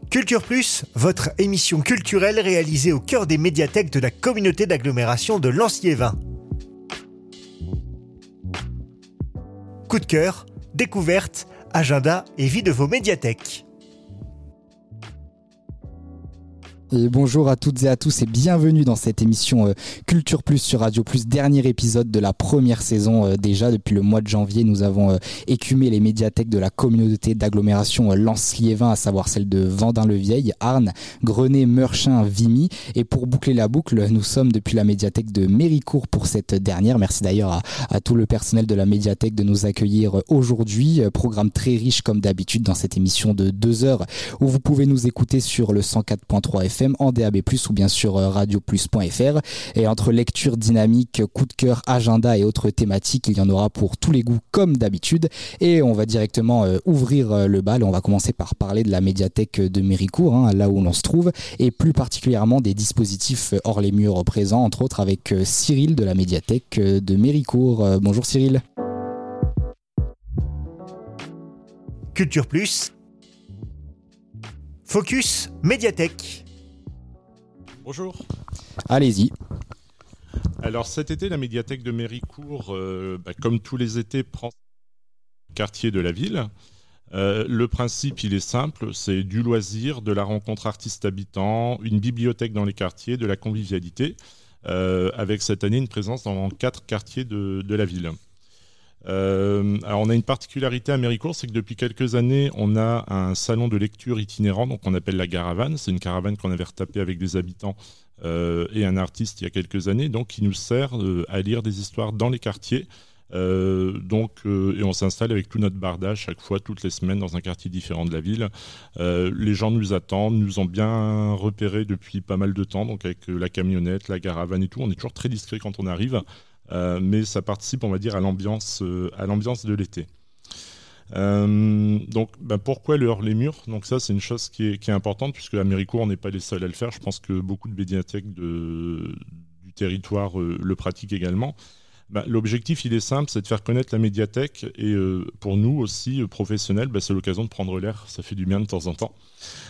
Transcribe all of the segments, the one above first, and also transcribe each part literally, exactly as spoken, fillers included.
Culture Plus, votre émission culturelle réalisée au cœur des médiathèques de la communauté d'agglomération de Lens-Liévin. Coup de cœur, découverte, agenda et vie de vos médiathèques. Et bonjour à toutes et à tous et bienvenue dans cette émission euh, Culture Plus sur Radio Plus, dernier épisode de la première saison. Euh, déjà depuis le mois de janvier, nous avons euh, écumé les médiathèques de la communauté d'agglomération euh, Lens-Liévin, à savoir celles de Vendin-le-Vieil, Arnes, Grenay, Meurchin, Vimy. Et pour boucler la boucle, nous sommes depuis la médiathèque de Méricourt pour cette dernière. Merci d'ailleurs à, à tout le personnel de la médiathèque de nous accueillir euh, aujourd'hui. Euh, programme très riche comme d'habitude dans cette émission de deux heures où vous pouvez nous écouter sur le cent quatre point trois F M en D A B plus, ou bien sur radio plus point f r. Et entre lecture dynamique, coup de cœur, agenda et autres thématiques, il y en aura pour tous les goûts comme d'habitude. Et on va directement euh, ouvrir euh, le bal. On va commencer par parler de la médiathèque de Méricourt, hein, là où l'on se trouve, et plus particulièrement des dispositifs hors les murs présents, entre autres avec euh, Cyril de la médiathèque euh, de Méricourt. Euh, bonjour Cyril. Culture Plus, Focus Médiathèque. Bonjour. Allez-y. Alors cet été, la médiathèque de Méricourt, euh, bah, comme tous les étés, prend le quartier de la ville. Euh, le principe, il est simple, c'est du loisir, de la rencontre artiste-habitant, une bibliothèque dans les quartiers, de la convivialité, euh, avec cette année une présence dans quatre quartiers de, de la ville. Euh, alors on a une particularité à Méricourt, c'est que depuis quelques années on a un salon de lecture itinérant, donc on appelle la caravane. C'est une caravane qu'on avait retapée avec des habitants euh, et un artiste il y a quelques années, donc qui nous sert euh, à lire des histoires dans les quartiers. Euh, donc, euh, et on s'installe avec tout notre barda chaque fois, toutes les semaines, dans un quartier différent de la ville. Euh, les gens nous attendent, nous ont bien repérés depuis pas mal de temps, donc avec euh, la camionnette, la caravane et tout. On est toujours très discret quand on arrive. Euh, mais ça participe, on va dire, à l'ambiance, euh, à l'ambiance de l'été. Euh, donc, ben, pourquoi le hors les murs ? Donc ça, c'est une chose qui est, qui est importante, puisque à Méricourt, on n'est pas les seuls à le faire. Je pense que beaucoup de médiathèques de, du territoire euh, le pratiquent également. Ben, l'objectif, il est simple, c'est de faire connaître la médiathèque. Et euh, pour nous aussi, euh, professionnels, ben, c'est l'occasion de prendre l'air. Ça fait du bien de temps en temps.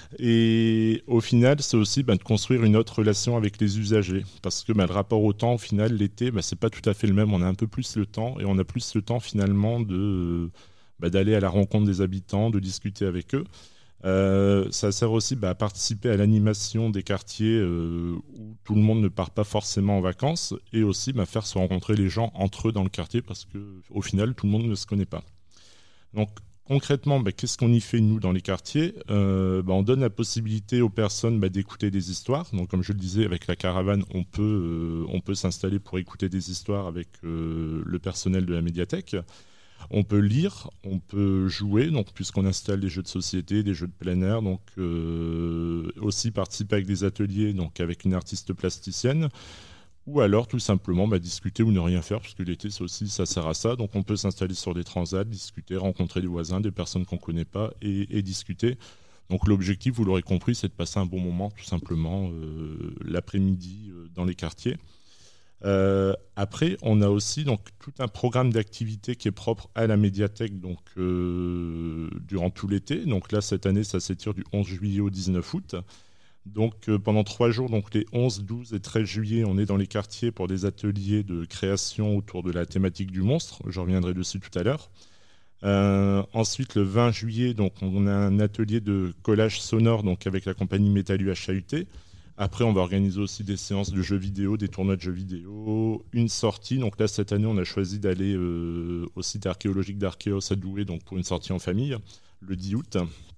Et au final, c'est aussi ben, de construire une autre relation avec les usagers. Parce que ben, le rapport au temps, au final, l'été, ben, c'est pas tout à fait le même. On a un peu plus le temps et on a plus le temps finalement de, ben, d'aller à la rencontre des habitants, de discuter avec eux. Euh, ça sert aussi ben, à participer à l'animation des quartiers euh, où tout le monde ne part pas forcément en vacances, et aussi ben, faire se rencontrer les gens entre eux dans le quartier, parce qu'au final, tout le monde ne se connaît pas. Donc, concrètement, bah, qu'est-ce qu'on y fait, nous, dans les quartiers ? euh, bah, On donne la possibilité aux personnes bah, d'écouter des histoires. Donc, comme je le disais, avec la caravane, on peut, euh, on peut s'installer pour écouter des histoires avec euh, le personnel de la médiathèque. On peut lire, on peut jouer, donc, puisqu'on installe des jeux de société, des jeux de plein air. Donc, euh, aussi participer avec des ateliers, donc avec une artiste plasticienne. Ou alors tout simplement bah, discuter ou ne rien faire, parce que l'été ça aussi ça sert à ça. Donc on peut s'installer sur des transats, discuter, rencontrer des voisins, des personnes qu'on ne connaît pas et, et discuter. Donc l'objectif, vous l'aurez compris, c'est de passer un bon moment tout simplement euh, l'après-midi euh, dans les quartiers. Euh, après, on a aussi donc, tout un programme d'activités qui est propre à la médiathèque donc, euh, durant tout l'été. Donc là, cette année, ça s'étire du onze juillet au dix-neuf août. Donc euh, pendant trois jours, donc les onze, douze et treize juillet, on est dans les quartiers pour des ateliers de création autour de la thématique du monstre. Je reviendrai dessus tout à l'heure. Euh, ensuite, le vingt juillet, donc, on a un atelier de collage sonore donc, avec la compagnie Métallu H A U T. Après, on va organiser aussi des séances de jeux vidéo, des tournois de jeux vidéo, une sortie. Donc là, cette année, on a choisi d'aller euh, au site archéologique d'Archéos à Douai, donc pour une sortie en famille, le dix août.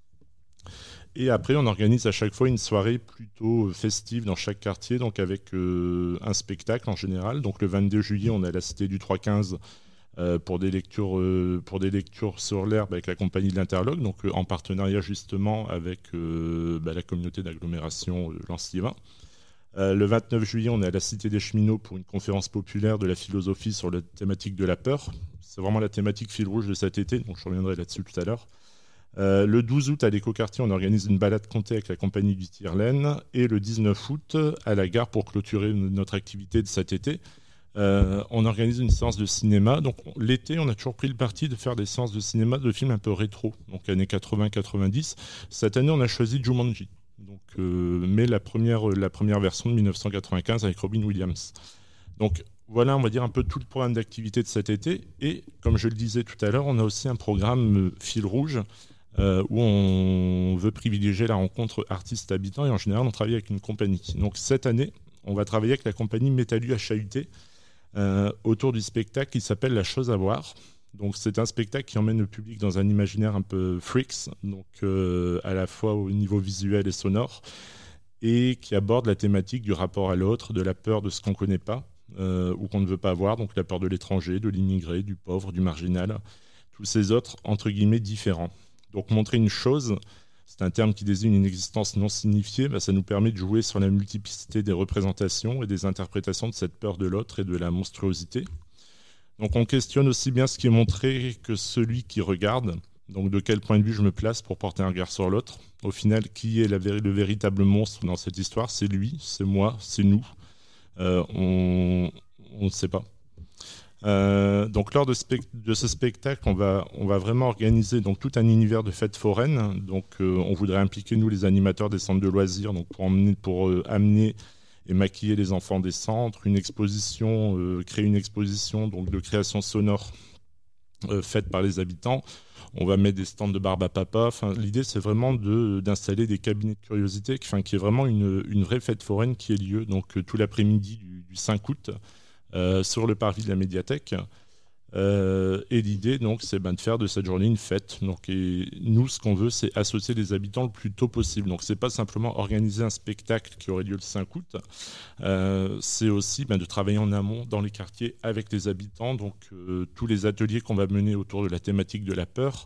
Et après, on organise à chaque fois une soirée plutôt festive dans chaque quartier, donc avec euh, un spectacle en général. Donc le vingt-deux juillet, on est à la Cité du trois quinze euh, pour, des lectures, euh, pour des lectures sur l'herbe avec la compagnie de l'Interlogue, donc euh, en partenariat justement avec euh, bah, la communauté d'agglomération euh, Lens-Liévin. Euh, le vingt-neuf juillet, on est à la Cité des Cheminots pour une conférence populaire de la philosophie sur la thématique de la peur. C'est vraiment la thématique fil rouge de cet été, donc je reviendrai là-dessus tout à l'heure. Euh, le douze août, à l'écoquartier, on organise une balade comptée avec la compagnie du Tirlaine. Et le dix-neuf août, à la gare, pour clôturer notre activité de cet été, Euh, on organise une séance de cinéma. Donc l'été, on a toujours pris le parti de faire des séances de cinéma de films un peu rétro, donc années quatre-vingts quatre-vingt-dix. Cette année, on a choisi Jumanji, donc, euh, mais la première, la première version de dix-neuf cent quatre-vingt-quinze avec Robin Williams. Donc voilà, on va dire un peu tout le programme d'activité de cet été. Et comme je le disais tout à l'heure, on a aussi un programme euh, fil rouge euh, où on veut privilégier la rencontre artiste-habitant et en général, on travaille avec une compagnie. Donc cette année, on va travailler avec la compagnie Métallu H A U T euh, autour du spectacle qui s'appelle La Chose à voir. Donc c'est un spectacle qui emmène le public dans un imaginaire un peu freaks, donc euh, à la fois au niveau visuel et sonore, et qui aborde la thématique du rapport à l'autre, de la peur de ce qu'on ne connaît pas euh, ou qu'on ne veut pas voir, donc la peur de l'étranger, de l'immigré, du pauvre, du marginal, tous ces autres entre guillemets différents. Donc montrer une chose, c'est un terme qui désigne une existence non signifiée, bah, ça nous permet de jouer sur la multiplicité des représentations et des interprétations de cette peur de l'autre et de la monstruosité. Donc on questionne aussi bien ce qui est montré que celui qui regarde. Donc de quel point de vue je me place pour porter un regard sur l'autre. Au final, qui est la, le véritable monstre dans cette histoire ? C'est lui, c'est moi, c'est nous. Euh, on ne sait pas. Euh, donc lors de, spect- de ce spectacle, on va, on va vraiment organiser donc, tout un univers de fêtes foraines. Donc euh, on voudrait impliquer nous les animateurs des centres de loisirs donc, pour, emmener, pour euh, amener et maquiller les enfants des centres, une exposition, euh, créer une exposition donc, de création sonore euh, faite par les habitants. On va mettre des stands de barbe à papa. Enfin, l'idée, c'est vraiment de, d'installer des cabinets de curiosité, enfin, qui est vraiment une, une vraie fête foraine qui ait lieu donc, tout l'après-midi du, du cinq août euh, sur le parvis de la médiathèque. Euh, et l'idée, donc, c'est ben, de faire de cette journée une fête. Donc, et nous, ce qu'on veut, c'est associer les habitants le plus tôt possible. Donc, c'est pas simplement organiser un spectacle qui aurait lieu le cinq août. Euh, c'est aussi ben, de travailler en amont dans les quartiers avec les habitants. Donc, euh, tous les ateliers qu'on va mener autour de la thématique de la peur,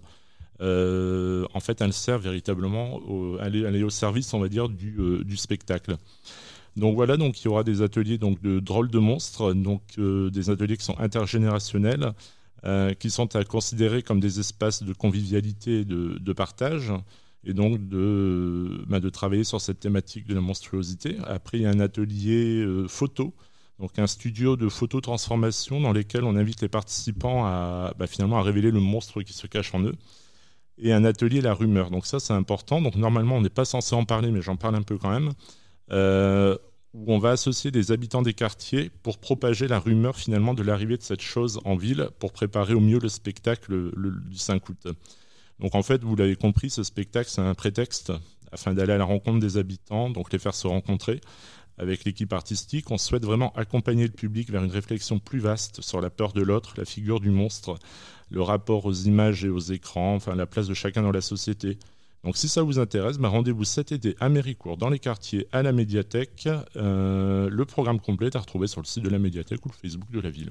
euh, en fait, elles servent véritablement au, aller, aller au service, on va dire, du, euh, du spectacle. Donc voilà, donc il y aura des ateliers donc, de drôles de monstres, donc euh, des ateliers qui sont intergénérationnels, euh, qui sont à considérer comme des espaces de convivialité et de, de partage, et donc de, bah, de travailler sur cette thématique de la monstruosité. Après, il y a un atelier euh, photo, donc un studio de phototransformation dans lequel on invite les participants à, bah, finalement, à révéler le monstre qui se cache en eux. Et un atelier la rumeur. Donc ça, c'est important. Donc normalement, on n'est pas censé en parler, mais j'en parle un peu quand même. Euh, où on va associer les habitants des quartiers pour propager la rumeur finalement de l'arrivée de cette chose en ville pour préparer au mieux le spectacle le, le, du cinq août. Donc en fait, vous l'avez compris, ce spectacle, c'est un prétexte afin d'aller à la rencontre des habitants, donc les faire se rencontrer. Avec l'équipe artistique, on souhaite vraiment accompagner le public vers une réflexion plus vaste sur la peur de l'autre, la figure du monstre, le rapport aux images et aux écrans, enfin la place de chacun dans la société. Donc si ça vous intéresse, bah rendez-vous cet été à Méricourt, dans les quartiers, à la médiathèque. Euh, le programme complet est à retrouver sur le site de la médiathèque ou le Facebook de la ville.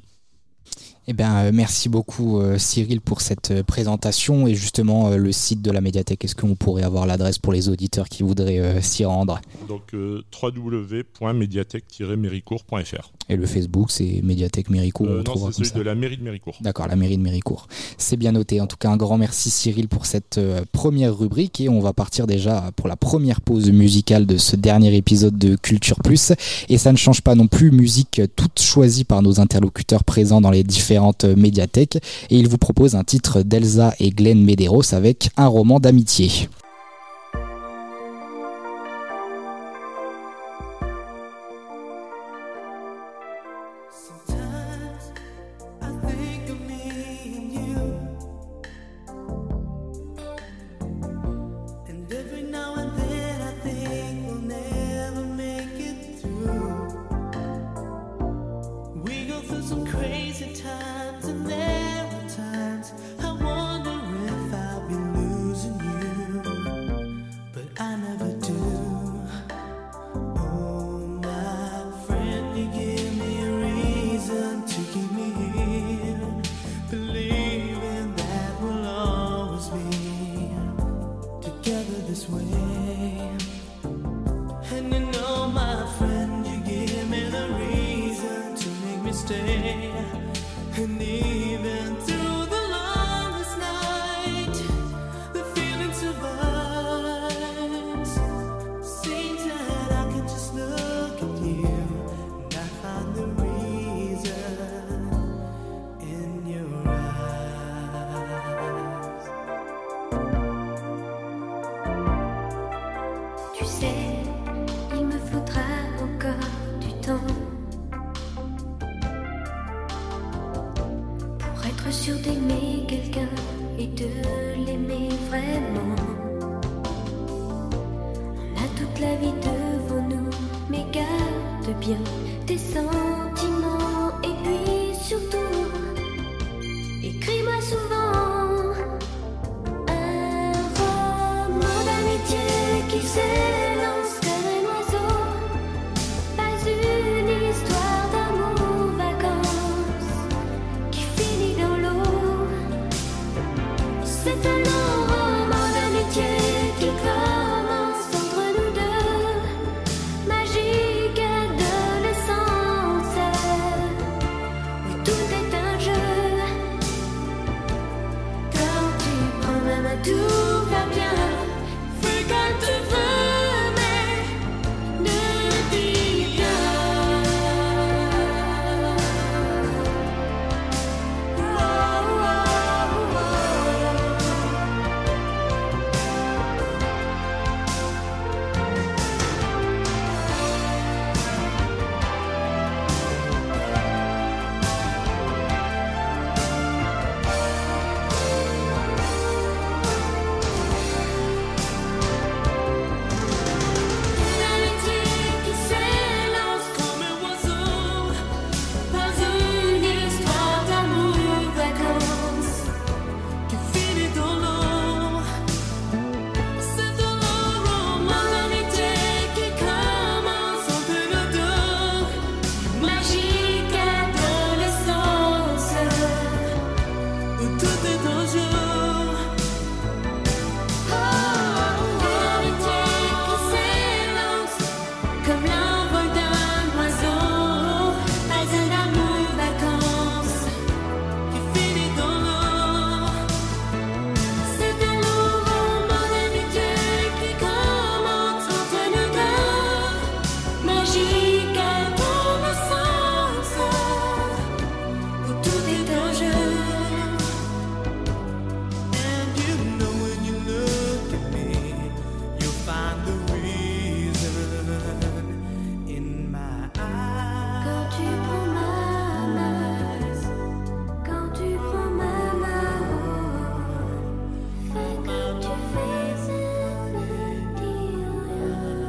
Eh bien, euh, merci beaucoup euh, Cyril pour cette euh, présentation et justement euh, le site de la médiathèque. Est-ce qu'on pourrait avoir l'adresse pour les auditeurs qui voudraient euh, s'y rendre ? Donc euh, w w w point médiathèque tiret méricourt point f r. Et le Facebook, c'est Médiathèque Méricourt. Euh, non, c'est celui ça. de la mairie de Méricourt. D'accord, la mairie de Méricourt. C'est bien noté. En tout cas, un grand merci Cyril pour cette euh, première rubrique et on va partir déjà pour la première pause musicale de ce dernier épisode de Culture Plus. Et ça ne change pas non plus, musique toute choisie par nos interlocuteurs présents dans les différentes médiathèques. Et il vous propose un titre d'Elsa et Glenn Medeiros avec Un roman d'amitié. Seems that I can just look at you and I find the reason sais, il me faudra encore du temps pour être sûr d'aimer quelqu'un et de l'aimer vraiment. On a toute la vie devant nous, mais garde bien tes sentiments. Et puis surtout, écris-moi souvent un roman d'amitié qui s'élance comme un oiseau. Pas une histoire d'amour, vacances qui finit dans l'eau. C'est un long roman d'amitié qui commence entre nous deux. Magique adolescence où tout est un jeu. Quand tu prends ma main, tout va bien. Fais comme tu veux, mais ne dis rien. Oh, oh, oh. Une amitié qui s'élance comme un oiseau. Pas une histoire d'amour, vacances qui finit dans l'eau. C'est un long roman d'amitié qui commence entre nous deux. Magique adolescence où tout est en jeu. L'amitié qui s'élance comme l'envol d'un oiseau. Pas un amour, vacances qui finit dans l'eau. C'est un long roman d'amitié qui commence entre nous deux. Magique adolescence où tout est en jeu. And you know when you look at me, you'll find the reason in my Quand tu eyes. prends ma main, quand tu prends ma main, fais comme tu fais, ne dis rien.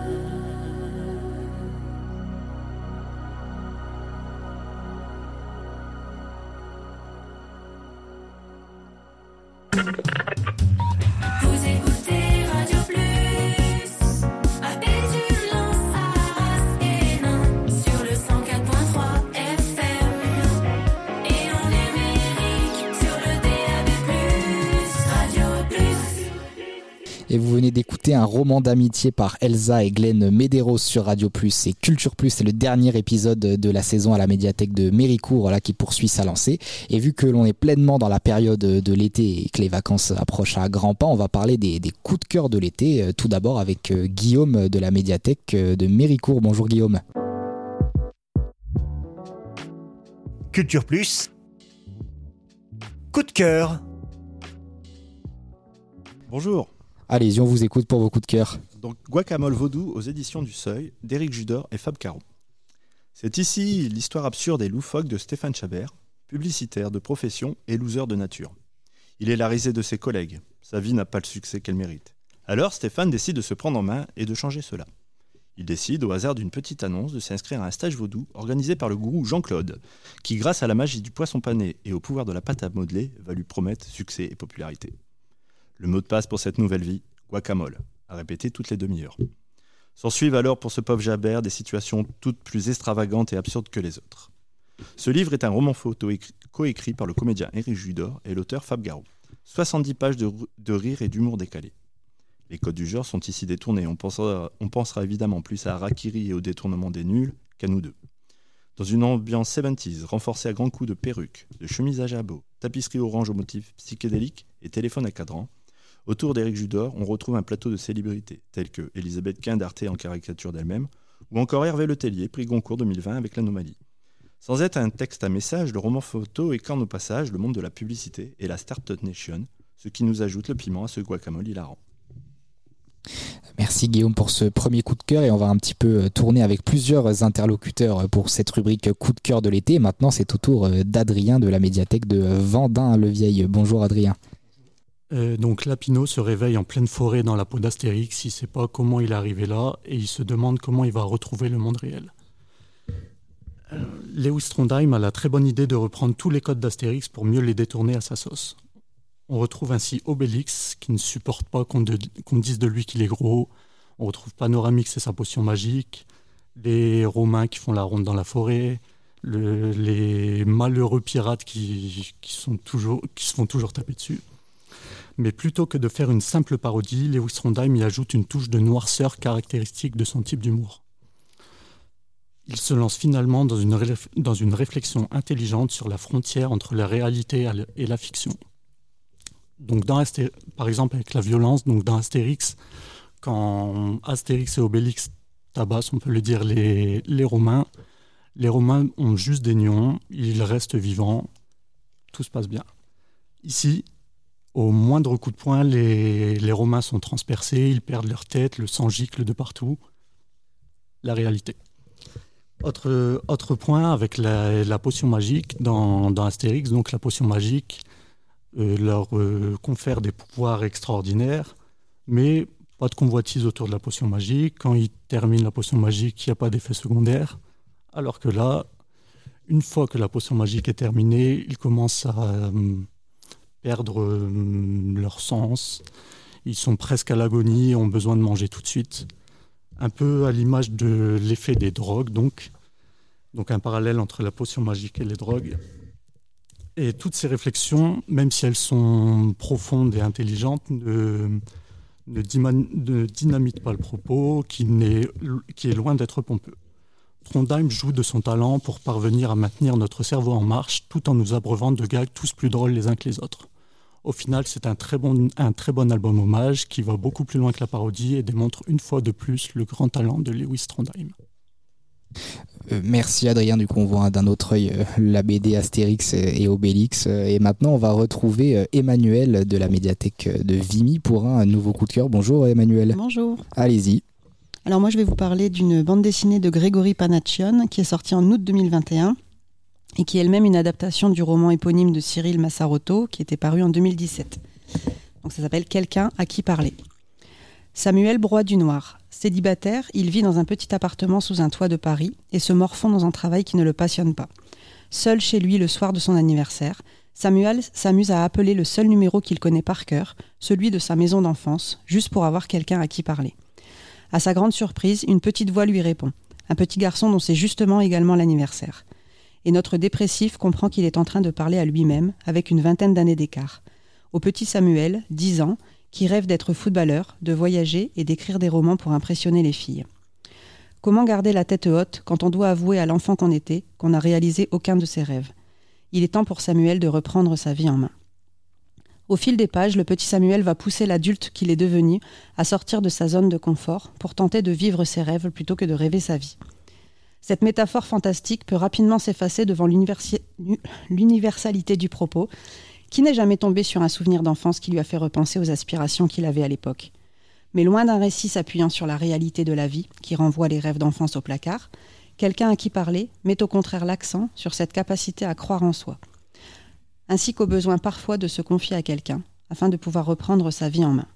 Vous écoutez Radio Plus, à Pétulant, Arras et Nain, sur le cent quatre virgule trois F M, et en numérique sur le D A B plus, Radio Plus. Et vous venez d'écouter un roman d'amitié par Elsa et Glenn Medeiros sur Radio Plus et Culture Plus. C'est le dernier épisode de la saison à la médiathèque de Méricourt là, qui poursuit sa lancée. Et vu que l'on est pleinement dans la période de l'été et que les vacances approchent à grands pas, on va parler des, des coups de cœur de l'été. Tout d'abord avec Guillaume de la médiathèque de Méricourt. Bonjour Guillaume. Culture Plus. Coup de cœur. Bonjour. Allez-y, on vous écoute pour vos coups de cœur. Donc Guacamole Vaudou aux éditions du Seuil, d'Éric Judor et Fab Caro. C'est ici l'histoire absurde et loufoque de Stéphane Chabert, publicitaire de profession et loser de nature. Il est la risée de ses collègues. Sa vie n'a pas le succès qu'elle mérite. Alors Stéphane décide de se prendre en main et de changer cela. Il décide, au hasard d'une petite annonce, de s'inscrire à un stage vaudou organisé par le gourou Jean-Claude, qui, grâce à la magie du poisson pané et au pouvoir de la pâte à modeler, va lui promettre succès et popularité. Le mot de passe pour cette nouvelle vie, guacamole, à répéter toutes les demi-heures. S'ensuivent alors pour ce pauvre Jabert des situations toutes plus extravagantes et absurdes que les autres. Ce livre est un roman photo écrit, coécrit par le comédien Éric Judor et l'auteur Fab Caro. soixante-dix pages de, de rire et d'humour décalé. Les codes du genre sont ici détournés. On pensera, on pensera évidemment plus à Harakiri et au détournement des nuls qu'à nous deux. Dans une ambiance soixante-dix, renforcée à grands coups de perruques, de chemises à jabot, tapisserie orange au motif psychédélique et téléphone à cadran, autour d'Éric Judor, on retrouve un plateau de célébrités, telles que Elisabeth Quint d'Arte en caricature d'elle-même, ou encore Hervé Letellier, prix Goncourt deux mille vingt avec l'Anomalie. Sans être un texte à message, le roman photo écarne au passage le monde de la publicité et la Startup Nation, ce qui nous ajoute le piment à ce guacamole hilarant. Merci Guillaume pour ce premier coup de cœur et on va un petit peu tourner avec plusieurs interlocuteurs pour cette rubrique coup de cœur de l'été. Maintenant c'est au tour d'Adrien de la médiathèque de Vendin-le-Vieil. Bonjour Adrien. Euh, donc Lapino se réveille en pleine forêt dans la peau d'Astérix, il ne sait pas comment il est arrivé là et il se demande comment il va retrouver le monde réel. Euh, Lewis Trondheim a la très bonne idée de reprendre tous les codes d'Astérix pour mieux les détourner à sa sauce. On retrouve ainsi Obélix, qui ne supporte pas qu'on, de, qu'on dise de lui qu'il est gros. On retrouve Panoramix et sa potion magique. Les Romains qui font la ronde dans la forêt. Le, les malheureux pirates qui, qui, sont toujours, qui se font toujours taper dessus. Mais plutôt que de faire une simple parodie, Lewis Trondheim y ajoute une touche de noirceur caractéristique de son type d'humour. Il se lance finalement dans une, réf- dans une réflexion intelligente sur la frontière entre la réalité et la fiction. Donc dans Asté- par exemple avec la violence, donc dans Astérix, quand Astérix et Obélix tabassent, on peut le dire, les, les Romains, les Romains ont juste des nions, ils restent vivants, tout se passe bien. Ici, au moindre coup de poing, les, les Romains sont transpercés, ils perdent leur tête, le sang gicle de partout. La réalité. Autre, autre point avec la, la potion magique dans, dans Astérix, donc la potion magique Euh, leur euh, confère des pouvoirs extraordinaires, mais pas de convoitise autour de la potion magique. Quand ils terminent la potion magique, il n'y a pas d'effet secondaire. Alors que là, une fois que la potion magique est terminée, ils commencent à euh, perdre euh, leur sens. Ils sont presque à l'agonie et ont besoin de manger tout de suite. Un peu à l'image de l'effet des drogues, donc. Donc un parallèle entre la potion magique et les drogues. Et toutes ces réflexions, même si elles sont profondes et intelligentes, ne, ne, dima- ne dynamitent pas le propos, qui, n'est, qui est loin d'être pompeux. Trondheim joue de son talent pour parvenir à maintenir notre cerveau en marche, tout en nous abreuvant de gags tous plus drôles les uns que les autres. Au final, c'est un très bon, un très bon album hommage qui va beaucoup plus loin que la parodie et démontre une fois de plus le grand talent de Lewis Trondheim. Euh, merci Adrien, du coup on voit d'un autre œil euh, la B D Astérix et Obélix euh, et maintenant on va retrouver euh, Emmanuel de la médiathèque de Vimy pour un nouveau coup de cœur. Bonjour Emmanuel. Bonjour. Allez-y. Alors moi je vais vous parler d'une bande dessinée de Grégory Panaccione qui est sortie en août deux mille vingt et un et qui est elle-même une adaptation du roman éponyme de Cyril Massarotto qui était paru en deux mille dix-sept. Donc ça s'appelle Quelqu'un à qui parler. Samuel broie du noir. Célibataire, il vit dans un petit appartement sous un toit de Paris et se morfond dans un travail qui ne le passionne pas. Seul chez lui le soir de son anniversaire, Samuel s'amuse à appeler le seul numéro qu'il connaît par cœur, celui de sa maison d'enfance, juste pour avoir quelqu'un à qui parler. À sa grande surprise, une petite voix lui répond. Un petit garçon dont c'est justement également l'anniversaire. Et notre dépressif comprend qu'il est en train de parler à lui-même, avec une vingtaine d'années d'écart. Au petit Samuel, dix ans, qui rêve d'être footballeur, de voyager et d'écrire des romans pour impressionner les filles. Comment garder la tête haute quand on doit avouer à l'enfant qu'on était qu'on n'a réalisé aucun de ses rêves ? Il est temps pour Samuel de reprendre sa vie en main. Au fil des pages, le petit Samuel va pousser l'adulte qu'il est devenu à sortir de sa zone de confort pour tenter de vivre ses rêves plutôt que de rêver sa vie. Cette métaphore fantastique peut rapidement s'effacer devant l'universi- l'universalité du propos, qui n'est jamais tombé sur un souvenir d'enfance qui lui a fait repenser aux aspirations qu'il avait à l'époque. Mais loin d'un récit s'appuyant sur la réalité de la vie, qui renvoie les rêves d'enfance au placard, Quelqu'un à qui parler met au contraire l'accent sur cette capacité à croire en soi, ainsi qu'au besoin parfois de se confier à quelqu'un, afin de pouvoir reprendre sa vie en main.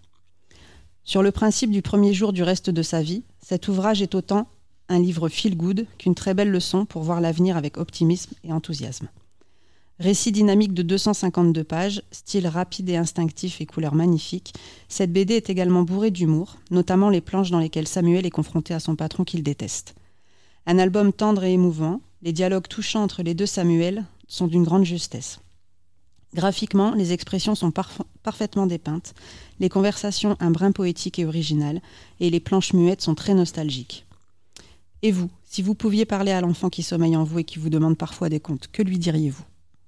Sur le principe du premier jour du reste de sa vie, cet ouvrage est autant un livre feel-good qu'une très belle leçon pour voir l'avenir avec optimisme et enthousiasme. Récit dynamique de deux cent cinquante-deux pages, style rapide et instinctif et couleurs magnifiques, cette B D est également bourrée d'humour, notamment les planches dans lesquelles Samuel est confronté à son patron qu'il déteste. Un album tendre et émouvant, les dialogues touchants entre les deux Samuel sont d'une grande justesse. Graphiquement, les expressions sont parfa- parfaitement dépeintes, les conversations un brin poétique et original, et les planches muettes sont très nostalgiques. Et vous, si vous pouviez parler à l'enfant qui sommeille en vous et qui vous demande parfois des comptes, que lui diriez-vous ?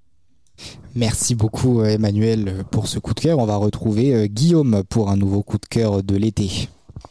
Merci beaucoup Emmanuel pour ce coup de cœur. On va retrouver Guillaume pour un nouveau coup de cœur de l'été.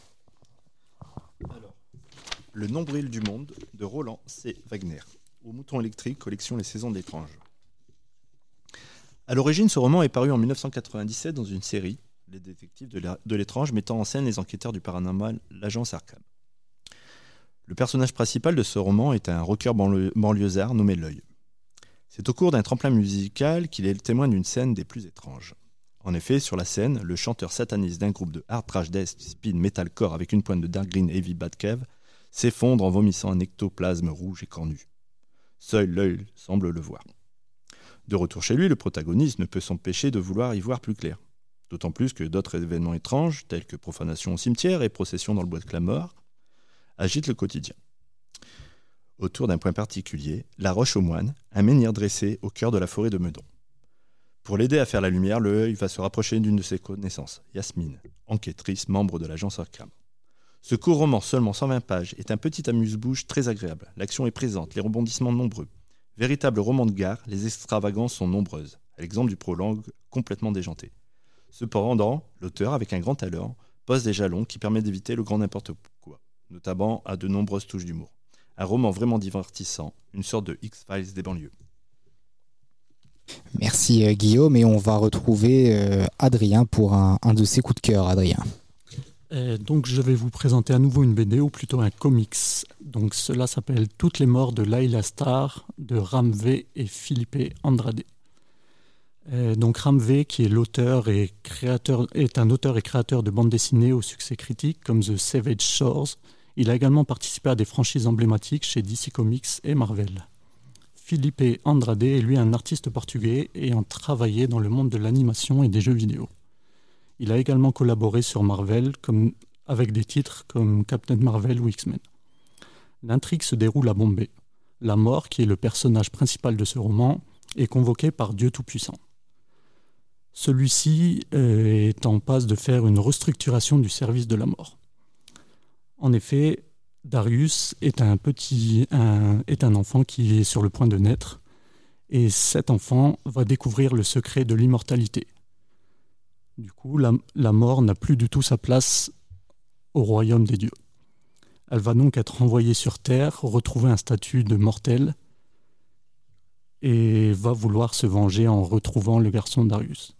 Alors, Le nombril du monde de Roland C. Wagner. Au mouton électrique, collection Les Saisons de l'étrange. À l'origine, ce roman est paru en dix-neuf cent quatre-vingt-dix-sept dans une série, les détectives de, la, de l'étrange mettant en scène les enquêteurs du paranormal, l'agence Arkham. Le personnage principal de ce roman est un rocker banlieue, banlieusard nommé L'Œil. C'est au cours d'un tremplin musical qu'il est le témoin d'une scène des plus étranges. En effet, sur la scène, le chanteur sataniste d'un groupe de hard trash death speed metalcore avec une pointe de dark green heavy Batcave s'effondre en vomissant un ectoplasme rouge et cornu. Seul L'Œil semble le voir. De retour chez lui, le protagoniste ne peut s'empêcher de vouloir y voir plus clair. D'autant plus que d'autres événements étranges, tels que profanation au cimetière et procession dans le bois de Clamor, agitent le quotidien. Autour d'un point particulier, la Roche aux Moines, un menhir dressé au cœur de la forêt de Meudon. Pour l'aider à faire la lumière, L'Œil va se rapprocher d'une de ses connaissances, Yasmine, enquêtrice, membre de l'agence Arkham. Ce court roman, seulement cent vingt pages, est un petit amuse-bouche très agréable. L'action est présente, les rebondissements nombreux. Véritable roman de gare, les extravagances sont nombreuses, à l'exemple du prologue complètement déjanté. Cependant, l'auteur, avec un grand talent, pose des jalons qui permettent d'éviter le grand n'importe quoi, notamment à de nombreuses touches d'humour. Un roman vraiment divertissant, une sorte de X-Files des banlieues. Merci euh, Guillaume, et on va retrouver euh, Adrien pour un, un de ses coups de cœur. Adrien. Et donc je vais vous présenter à nouveau une B D, ou plutôt un comics. Donc cela s'appelle Toutes les morts de Layla Starr de Ram V et Felipe Andrade. Et donc Ram V, qui est l'auteur et créateur, est un auteur et créateur de bandes dessinées au succès critique comme The Savage Shores. Il a également participé à des franchises emblématiques chez D C Comics et Marvel. Felipe Andrade est lui un artiste portugais ayant travaillé dans le monde de l'animation et des jeux vidéo. Il a également collaboré sur Marvel comme, avec des titres comme Captain Marvel ou X-Men. L'intrigue se déroule à Bombay. La mort, qui est le personnage principal de ce roman, est convoqué par Dieu Tout-Puissant. Celui-ci euh, est en passe de faire une restructuration du service de la mort. En effet, Darius est un, petit, un, est un enfant qui est sur le point de naître, et cet enfant va découvrir le secret de l'immortalité. Du coup, la, la mort n'a plus du tout sa place au royaume des dieux. Elle va donc être envoyée sur Terre, retrouver un statut de mortel, et va vouloir se venger en retrouvant le garçon Darius.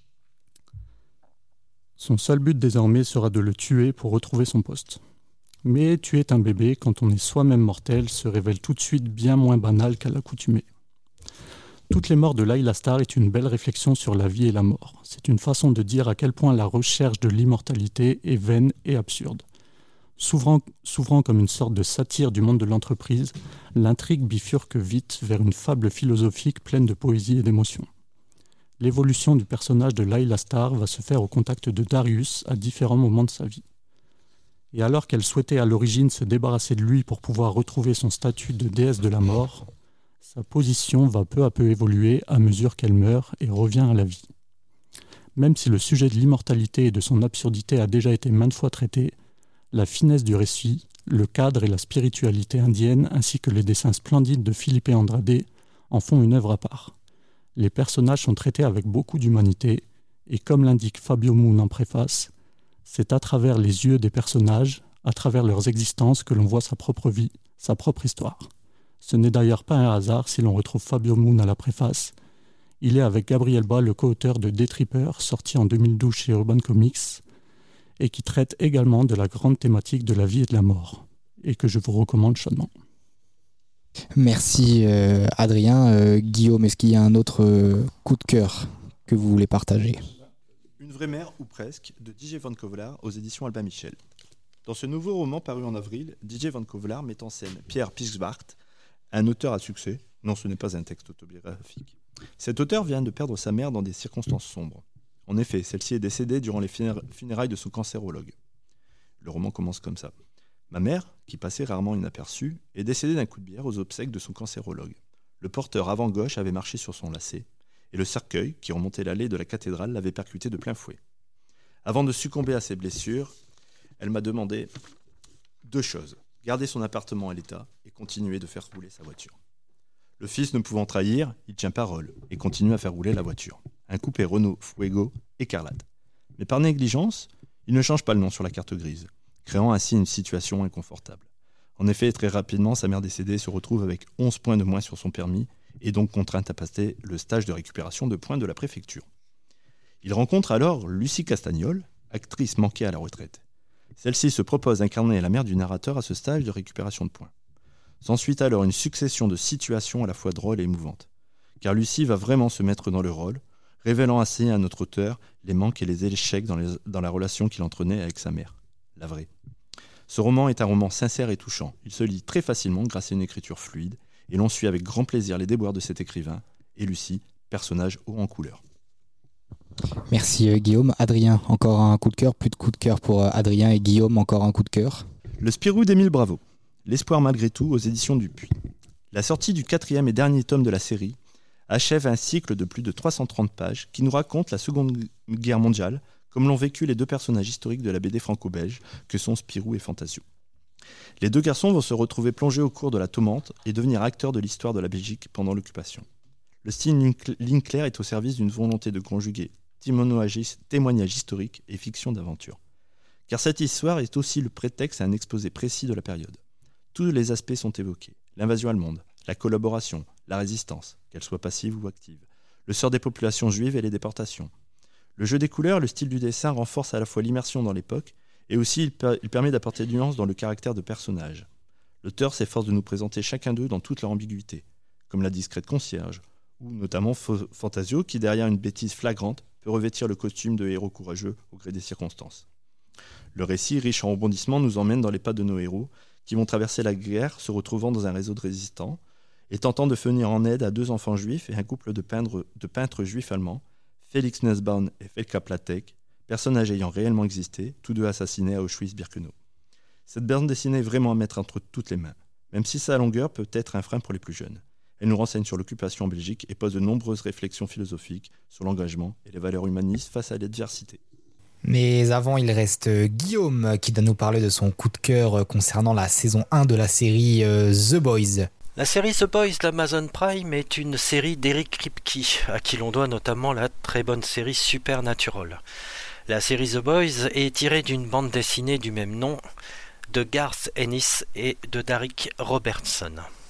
Son seul but désormais sera de le tuer pour retrouver son poste. Mais tuer un bébé quand on est soi-même mortel se révèle tout de suite bien moins banal qu'à l'accoutumée. Toutes les morts de Layla Starr est une belle réflexion sur la vie et la mort. C'est une façon de dire à quel point la recherche de l'immortalité est vaine et absurde. S'ouvrant, s'ouvrant comme une sorte de satire du monde de l'entreprise, l'intrigue bifurque vite vers une fable philosophique pleine de poésie et d'émotion. L'évolution du personnage de Layla Starr va se faire au contact de Darius à différents moments de sa vie. Et alors qu'elle souhaitait à l'origine se débarrasser de lui pour pouvoir retrouver son statut de déesse de la mort, sa position va peu à peu évoluer à mesure qu'elle meurt et revient à la vie. Même si le sujet de l'immortalité et de son absurdité a déjà été maintes fois traité, la finesse du récit, le cadre et la spiritualité indienne, ainsi que les dessins splendides de Felipe Andrade, en font une œuvre à part. Les personnages sont traités avec beaucoup d'humanité, et comme l'indique Fabio Moon en préface, c'est à travers les yeux des personnages, à travers leurs existences, que l'on voit sa propre vie, sa propre histoire. Ce n'est d'ailleurs pas un hasard si l'on retrouve Fabio Moon à la préface. Il est avec Gabriel Ba, le co-auteur de Deathtripper, sorti en deux mille douze chez Urban Comics, et qui traite également de la grande thématique de la vie et de la mort, et que je vous recommande chaudement. Merci euh, Adrien. Euh, Guillaume, est-ce qu'il y a un autre euh, coup de cœur que vous voulez partager ? Une vraie mère, ou presque, de D J Van Kovelaar aux éditions Albin Michel. Dans ce nouveau roman paru en avril, D J Van Kovelaar met en scène Pierre Pijsvaart, un auteur à succès. Non, ce n'est pas un texte autobiographique. Cet auteur vient de perdre sa mère dans des circonstances sombres. En effet, celle-ci est décédée durant les funérailles de son cancérologue. Le roman commence comme ça. Ma mère, qui passait rarement inaperçue, est décédée d'un coup de bière aux obsèques de son cancérologue. Le porteur avant gauche avait marché sur son lacet, et le cercueil, qui remontait l'allée de la cathédrale, l'avait percuté de plein fouet. Avant de succomber à ses blessures, elle m'a demandé deux choses. Garder son appartement à l'état et continuer de faire rouler sa voiture. Le fils ne pouvant trahir, il tient parole et continue à faire rouler la voiture. Un coupé Renault Fuego écarlate. Mais par négligence, il ne change pas le nom sur la carte grise, créant ainsi une situation inconfortable. En effet, très rapidement, sa mère décédée se retrouve avec onze points de moins sur son permis et donc contrainte à passer le stage de récupération de points de la préfecture. Il rencontre alors Lucie Castagnol, actrice manquée à la retraite. Celle-ci se propose d'incarner la mère du narrateur à ce stage de récupération de points. S'ensuit alors une succession de situations à la fois drôles et émouvantes. Car Lucie va vraiment se mettre dans le rôle, révélant ainsi à notre auteur les manques et les échecs dans, les, dans la relation qu'il entretenait avec sa mère, la vraie. Ce roman est un roman sincère et touchant. Il se lit très facilement grâce à une écriture fluide, et l'on suit avec grand plaisir les déboires de cet écrivain, et Lucie, personnage haut en couleur. Merci euh, Guillaume. Adrien, encore un coup de cœur, plus de coup de cœur pour euh, Adrien et Guillaume, encore un coup de cœur. Le Spirou d'Émile Bravo, l'espoir malgré tout aux éditions Dupuis. La sortie du quatrième et dernier tome de la série achève un cycle de plus de trois cent trente pages qui nous raconte la Seconde Guerre mondiale, comme l'ont vécu les deux personnages historiques de la B D franco-belge que sont Spirou et Fantasio. Les deux garçons vont se retrouver plongés au cours de la tourmente et devenir acteurs de l'histoire de la Belgique pendant l'occupation. Le style Linkler est au service d'une volonté de conjuguer témoignage historique et fiction d'aventure. Car cette histoire est aussi le prétexte à un exposé précis de la période. Tous les aspects sont évoqués. L'invasion allemande, la collaboration, la résistance, qu'elle soit passive ou active, le sort des populations juives et les déportations. Le jeu des couleurs, le style du dessin renforce à la fois l'immersion dans l'époque et aussi il, per- il permet d'apporter du nuance dans le caractère de personnages. L'auteur s'efforce de nous présenter chacun d'eux dans toute leur ambiguïté, comme la discrète concierge, ou notamment F- Fantasio qui, derrière une bêtise flagrante, peut revêtir le costume de héros courageux au gré des circonstances. Le récit, riche en rebondissements, nous emmène dans les pas de nos héros, qui vont traverser la guerre, se retrouvant dans un réseau de résistants, et tentant de venir en aide à deux enfants juifs et un couple de peintres, de peintres juifs allemands, Félix Nussbaum et Felka Platek, personnages ayant réellement existé, tous deux assassinés à Auschwitz-Birkenau. Cette bande dessinée est vraiment à mettre entre toutes les mains, même si sa longueur peut être un frein pour les plus jeunes. Elle nous renseigne sur l'occupation en Belgique et pose de nombreuses réflexions philosophiques sur l'engagement et les valeurs humanistes face à l'adversité. Mais avant, il reste Guillaume qui doit nous parler de son coup de cœur concernant la saison un de la série euh, The Boys. La série The Boys d'Amazon Prime est une série d'Eric Kripke, à qui l'on doit notamment la très bonne série Supernatural. La série The Boys est tirée d'une bande dessinée du même nom de Garth Ennis et de Derek Robertson.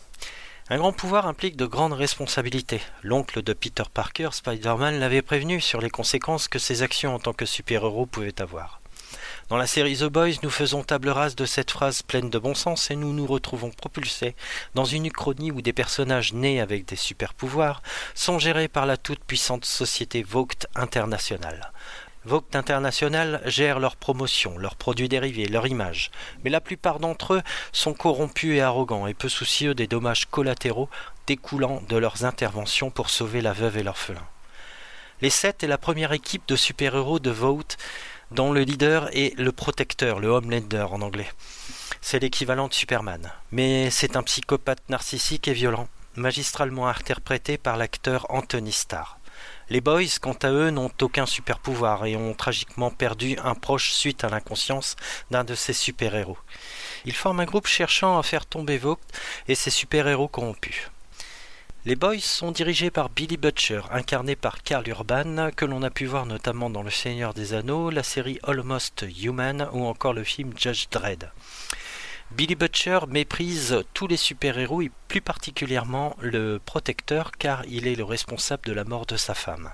Un grand pouvoir implique de grandes responsabilités. L'oncle de Peter Parker, Spider-Man, l'avait prévenu sur les conséquences que ses actions en tant que super-héros pouvaient avoir. Dans la série The Boys, nous faisons table rase de cette phrase pleine de bon sens et nous nous retrouvons propulsés dans une uchronie où des personnages nés avec des super-pouvoirs sont gérés par la toute-puissante société Vought International. Vought International gère leur promotion, leurs produits dérivés, leur image, mais la plupart d'entre eux sont corrompus et arrogants et peu soucieux des dommages collatéraux découlant de leurs interventions pour sauver la veuve et l'orphelin. Les Sept est la première équipe de super-héros de Vought dont le leader est le protecteur, le Homelander en anglais. C'est l'équivalent de Superman, mais c'est un psychopathe narcissique et violent, magistralement interprété par l'acteur Anthony Starr. Les Boys, quant à eux, n'ont aucun super-pouvoir et ont tragiquement perdu un proche suite à l'inconscience d'un de ces super-héros. Ils forment un groupe cherchant à faire tomber Vought et ses super-héros corrompus. Les Boys sont dirigés par Billy Butcher, incarné par Karl Urban, que l'on a pu voir notamment dans Le Seigneur des Anneaux, la série Almost Human ou encore le film Judge Dredd. Billy Butcher méprise tous les super-héros et plus particulièrement le protecteur car il est le responsable de la mort de sa femme.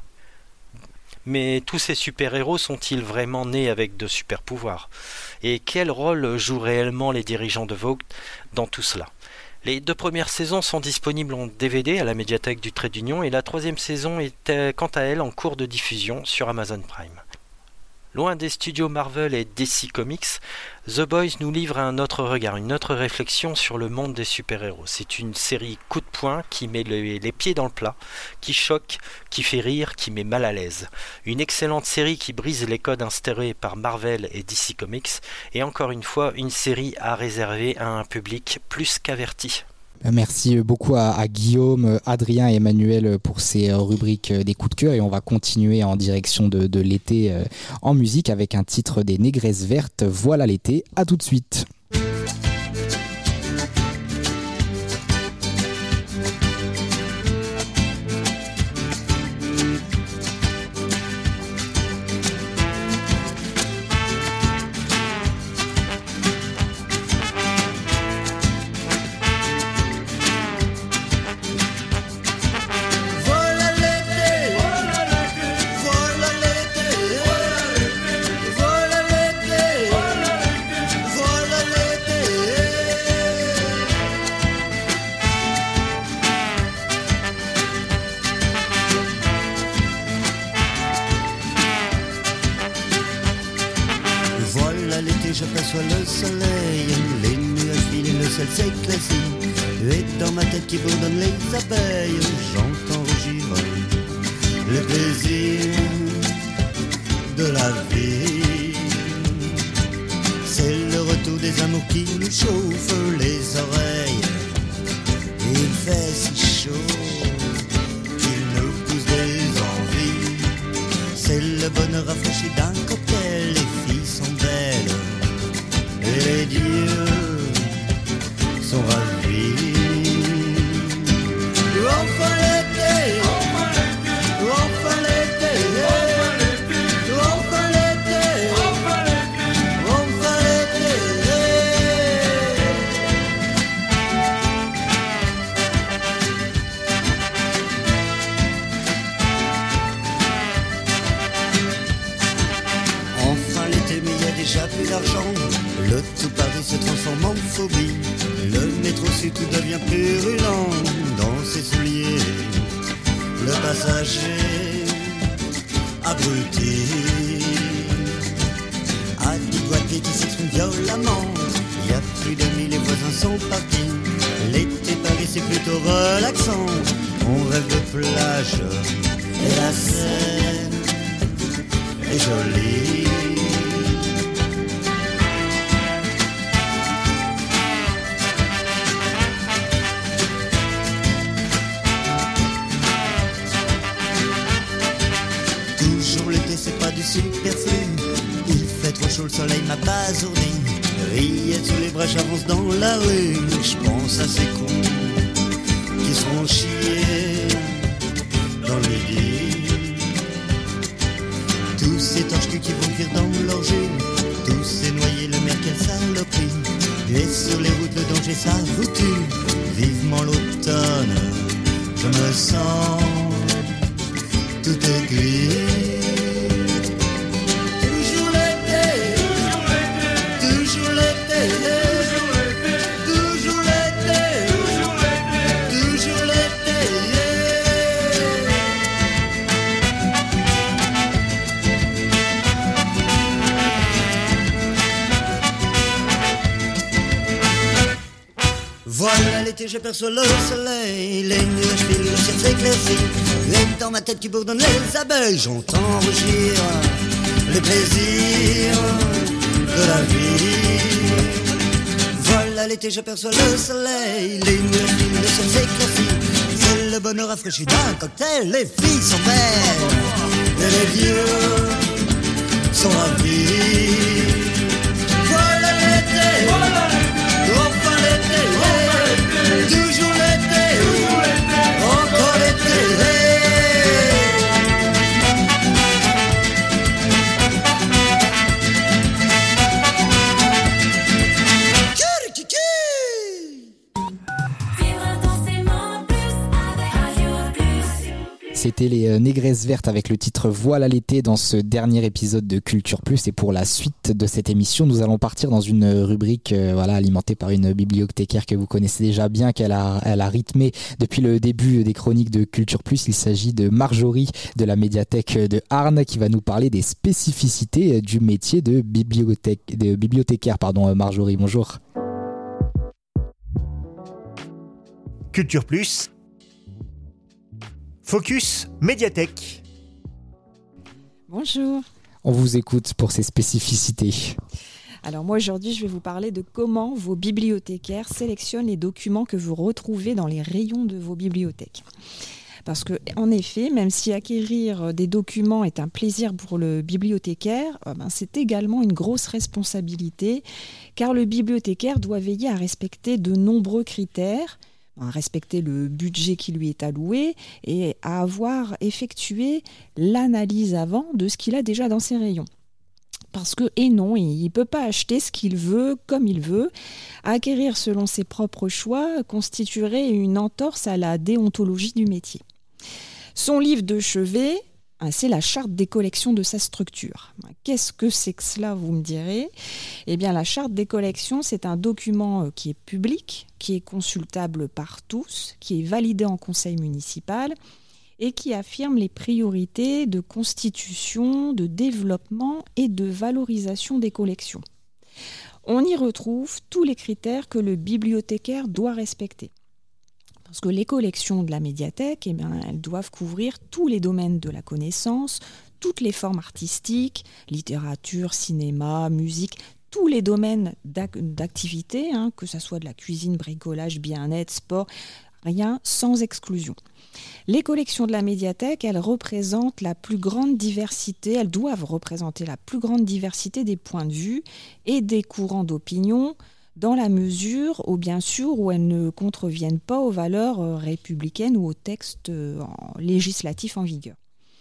Mais tous ces super-héros sont-ils vraiment nés avec de super-pouvoirs ? Et quel rôle jouent réellement les dirigeants de Vought dans tout cela ? Les deux premières saisons sont disponibles en D V D à la médiathèque du Trait d'Union et la troisième saison est quant à elle en cours de diffusion sur Amazon Prime. Loin des studios Marvel et D C Comics, The Boys nous livre un autre regard, une autre réflexion sur le monde des super-héros. C'est une série coup de poing qui met les, les pieds dans le plat, qui choque, qui fait rire, qui met mal à l'aise. Une excellente série qui brise les codes instaurés par Marvel et D C Comics, et encore une fois, une série à réserver à un public plus qu'averti. Merci beaucoup à, à Guillaume, Adrien et Emmanuel pour ces rubriques des coups de cœur et on va continuer en direction de, de l'été en musique avec un titre des Négresses Vertes, Voilà l'été, à tout de suite. Voilà l'été, voilà l'été, soleil, les nuages filent et le ciel s'éclaircit. Et dans ma tête qui bourdonne les abeilles, j'entends rugir le plaisir de la vie. C'est le retour des amours qui nous chauffent les oreilles. Et il fait si chaud qu'il nous pousse des envies. C'est le bonheur rafraîchi d'un cocktail. Les filles sont belles et les dieux sont ravis. Enfin l'été, enfin l'été, enfin l'été, enfin l'été. Enfin l'été, mais il y a déjà plus d'argent. Le tout Paris se transforme en phobie. Le métro sud tout devient purulent dans ses souliers. Le passager abruti a dit Guadeloupe qui s'exprime violemment. Y a plus d'amis, les voisins sont partis. L'été Paris c'est plutôt relaxant. On rêve de plage et la Seine est jolie. C'est pas du superflu. Il fait trop chaud, le soleil m'a basourdi. Rillettes sous les bras, j'avance dans la rue. Je pense à ces cons qui seront chiés dans le midi. Tous ces torches-culs qui vont cuire dans leur jus. Tous ces noyés, le mer, quelle saloperie. Et sur les routes, le danger, ça vous tue. Vivement l'automne, je me sens tout aiguille. Voilà l'été, j'aperçois le soleil, les nuages filent, le ciel s'éclaircit. Et dans ma tête qui bourdonne les abeilles, j'entends rugir les plaisirs de la vie. Voilà l'été, j'aperçois le soleil, les nuages filent, le ciel s'éclaircit. C'est le bonheur rafraîchi d'un cocktail, les filles sont belles et les vieux sont ravis. Voilà l'été, voilà l'été, enfin l'été, toujours l'été, encore l'été. C'était les Négresses Vertes avec le titre Voilà l'été dans ce dernier épisode de Culture Plus. Et pour la suite de cette émission, nous allons partir dans une rubrique euh, voilà, alimentée par une bibliothécaire que vous connaissez déjà bien, qu'elle a, elle a rythmé depuis le début des chroniques de Culture Plus. Il s'agit de Marjorie de la médiathèque de Arnes qui va nous parler des spécificités du métier de, bibliothèque, de bibliothécaire. Pardon, Marjorie, bonjour. Culture Plus. Focus médiathèque. Bonjour. On vous écoute pour ces spécificités. Alors moi aujourd'hui je vais vous parler de comment vos bibliothécaires sélectionnent les documents que vous retrouvez dans les rayons de vos bibliothèques. Parce que, en effet, même si acquérir des documents est un plaisir pour le bibliothécaire, euh, ben, c'est également une grosse responsabilité, car le bibliothécaire doit veiller à respecter de nombreux critères, à respecter le budget qui lui est alloué et à avoir effectué l'analyse avant de ce qu'il a déjà dans ses rayons. Parce que, et non, il ne peut pas acheter ce qu'il veut comme il veut. Acquérir selon ses propres choix constituerait une entorse à la déontologie du métier. Son livre de chevet, c'est la charte des collections de sa structure. Qu'est-ce que c'est que cela, vous me direz ? Eh bien, la charte des collections, c'est un document qui est public, qui est consultable par tous, qui est validé en conseil municipal et qui affirme les priorités de constitution, de développement et de valorisation des collections. on y retrouve tous les critères que le bibliothécaire doit respecter. Parce que les collections de la médiathèque, eh bien, elles doivent couvrir tous les domaines de la connaissance, toutes les formes artistiques, littérature, cinéma, musique, tous les domaines d'ac- d'activité, hein, que ce soit de la cuisine, bricolage, bien-être, sport, rien sans exclusion. Les collections de la médiathèque, elles représentent la plus grande diversité, elles doivent représenter la plus grande diversité des points de vue et des courants d'opinion, dans la mesure où, bien sûr, où elles ne contreviennent pas aux valeurs euh, républicaines ou aux textes euh, en- législatifs en vigueur.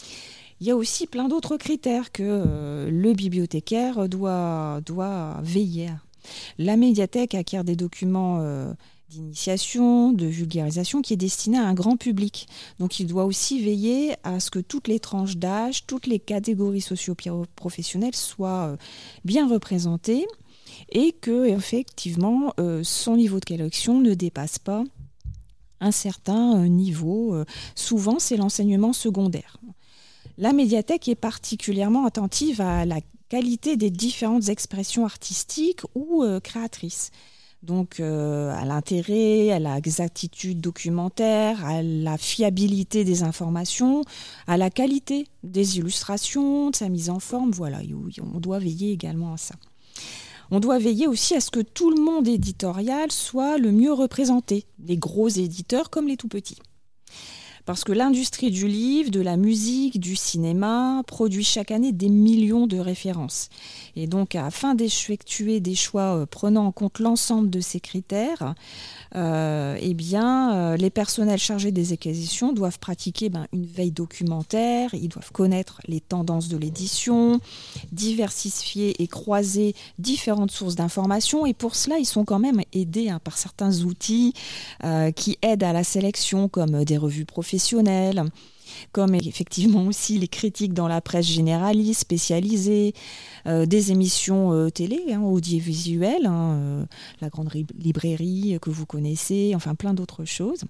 Il y a aussi plein d'autres critères que euh, le bibliothécaire doit, doit veiller à. La médiathèque acquiert des documents euh, d'initiation, de vulgarisation qui est destiné à un grand public. Donc il doit aussi veiller à ce que toutes les tranches d'âge, toutes les catégories socio-professionnelles soient euh, bien représentées et que effectivement euh, son niveau de collection ne dépasse pas un certain euh, niveau. Euh, souvent c'est l'enseignement secondaire. La médiathèque est particulièrement attentive à la qualité des différentes expressions artistiques ou euh, créatrices. Donc euh, à l'intérêt, à l'exactitude documentaire, à la fiabilité des informations, à la qualité des illustrations, de sa mise en forme. Voilà, on doit veiller également à ça. On doit veiller aussi à ce que tout le monde éditorial soit le mieux représenté, les gros éditeurs comme les tout petits. Parce que l'industrie du livre, de la musique, du cinéma produit chaque année des millions de références. Et donc, afin d'effectuer des choix euh, prenant en compte l'ensemble de ces critères, euh, eh bien, euh, les personnels chargés des acquisitions doivent pratiquer ben, une veille documentaire, ils doivent connaître les tendances de l'édition, diversifier et croiser différentes sources d'informations. Et pour cela, ils sont quand même aidés hein, par certains outils euh, qui aident à la sélection, comme des revues professionnelles, comme effectivement aussi les critiques dans la presse généraliste, spécialisée, euh, des émissions euh, télé, hein, audiovisuelles, hein, euh, la grande ri- librairie que vous connaissez, enfin plein d'autres choses,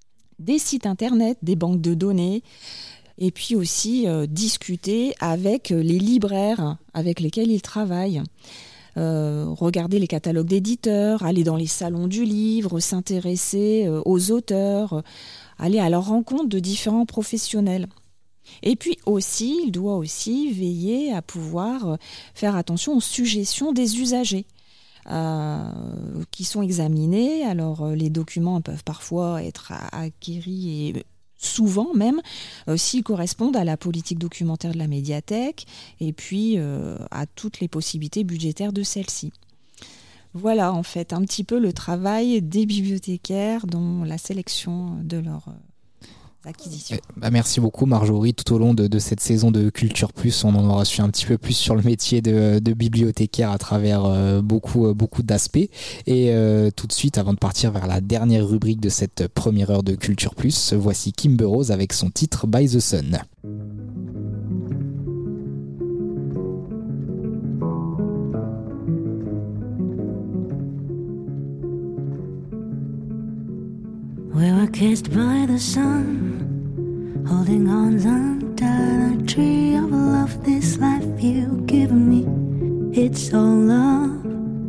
des sites internet, des banques de données, et puis aussi euh, discuter avec les libraires avec lesquels ils travaillent. Euh, regarder les catalogues d'éditeurs, aller dans les salons du livre, s'intéresser euh, aux auteurs, euh, aller à leur rencontre de différents professionnels. Et puis aussi, il doit aussi veiller à pouvoir euh, faire attention aux suggestions des usagers euh, qui sont examinés. Alors euh, les documents peuvent parfois être acquis et souvent même euh, s'ils correspondent à la politique documentaire de la médiathèque et puis euh, à toutes les possibilités budgétaires de celle-ci. Voilà en fait un petit peu le travail des bibliothécaires dans la sélection de leurs euh, acquisitions. Eh, bah merci beaucoup Marjorie. Tout au long de, de cette saison de Culture Plus, on en aura su un petit peu plus sur le métier de, de bibliothécaire à travers euh, beaucoup, euh, beaucoup d'aspects. Et euh, tout de suite, avant de partir vers la dernière rubrique de cette première heure de Culture Plus, voici Kim Burrows avec son titre By the Sun. We were kissed by the sun, holding hands under the tree of love. This life you've given me, it's all love.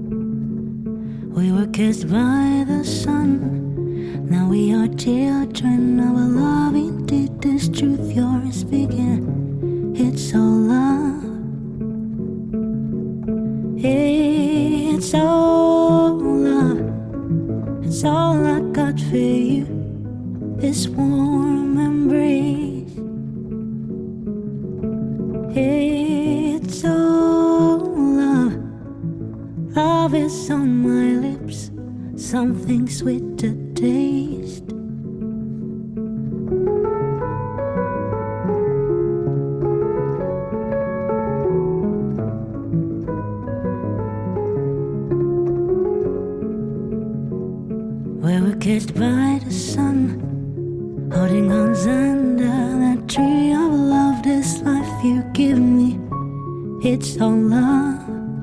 We were kissed by the sun, now we are children of a love. Indeed, this truth you're speaking, it's all love. It's all love. It's all I got for you, this warm embrace. It's all love. Love is on my lips, something sweet to taste. We were kissed by the sun, holding hands under the tree of love. This life you give me, it's all love.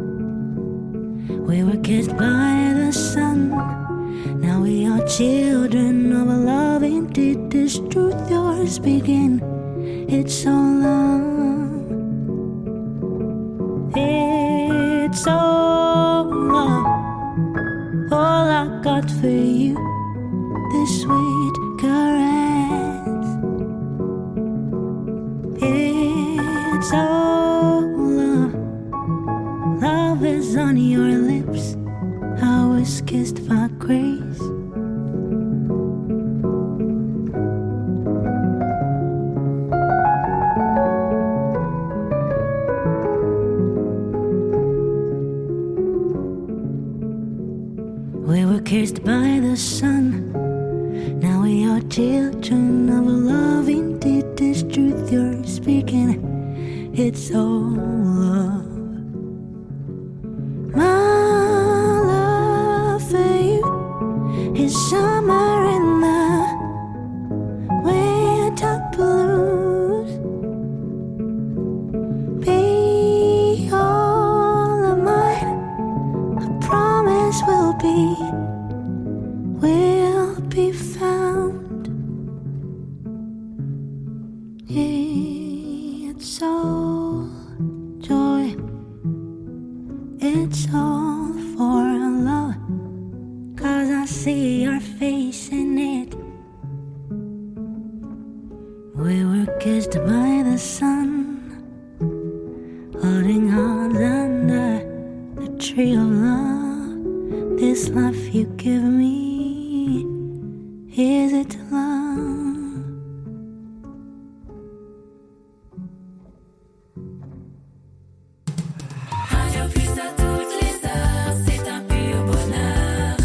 We were kissed by the sun, now we are children of a love. Indeed, this truth you're speaking, it's all love. It's all love. all I got for you, this sweet caress. It's all love. Love is on your lips. I was kissed by grace. We were kissed by the sun. Now we are children of love. Indeed, this truth you're speaking, it's all love. My love for you is summer in the winter blues. Be all of mine. I promise we'll be, we'll be found. It's all joy. It's all for love, 'cause I see your face in it. We were kissed by the sun, holding hands under the tree of love. This life you give me, is it love? Radio Plus à toutes les heures, c'est un pur bonheur.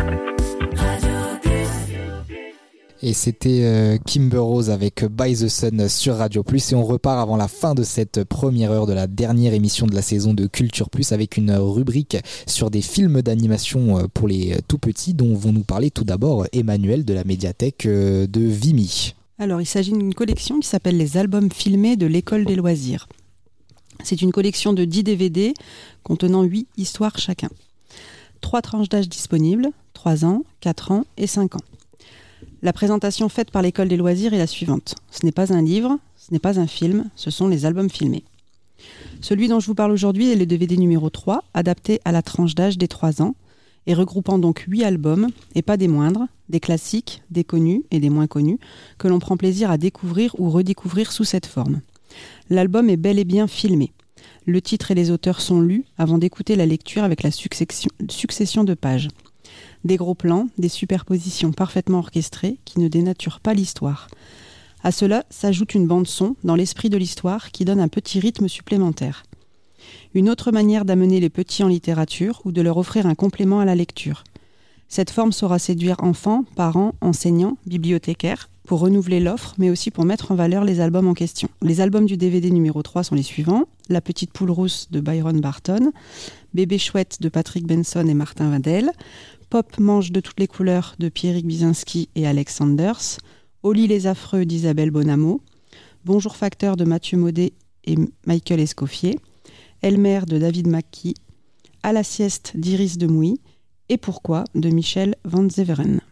Radio Plus. Et c'était euh, Kimber Rose avec By the Sun sur Radio Plus. Et on repart avant la fin de cette première heure de la dernière émission de la saison de Culture Plus avec une rubrique sur des films d'animation pour les tout petits dont vont nous parler tout d'abord Emmanuel de la médiathèque de Vimy. Alors, il s'agit d'une collection qui s'appelle les albums filmés de l'école des loisirs. C'est une collection de dix D V D contenant huit histoires chacun. Trois tranches d'âge disponibles, trois ans, quatre ans et cinq ans. La présentation faite par l'école des loisirs est la suivante. Ce n'est pas un livre, ce n'est pas un film, ce sont les albums filmés. Celui dont je vous parle aujourd'hui est le D V D numéro trois, adapté à la tranche d'âge des trois ans, et regroupant donc huit albums, et pas des moindres, des classiques, des connus et des moins connus, que l'on prend plaisir à découvrir ou redécouvrir sous cette forme. L'album est bel et bien filmé. Le titre et les auteurs sont lus avant d'écouter la lecture avec la succession, succession de pages. Des gros plans, des superpositions parfaitement orchestrées qui ne dénaturent pas l'histoire. À cela s'ajoute une bande-son dans l'esprit de l'histoire qui donne un petit rythme supplémentaire. Une autre manière d'amener les petits en littérature ou de leur offrir un complément à la lecture. Cette forme saura séduire enfants, parents, enseignants, bibliothécaires, pour renouveler l'offre, mais aussi pour mettre en valeur les albums en question. Les albums du D V D numéro trois sont les suivants: La petite poule rousse de Byron Barton, Bébé chouette de Patrick Benson et Martin Vadel, Pop mange de toutes les couleurs de Pierrick Bizinski et Alex Sanders, Au lit les affreux d'Isabelle Bonamo, Bonjour facteur de Mathieu Maudet et Michael Escoffier, Elmer de David McKee, À la sieste d'Iris Demouy et Pourquoi de Michel Van Zeveren.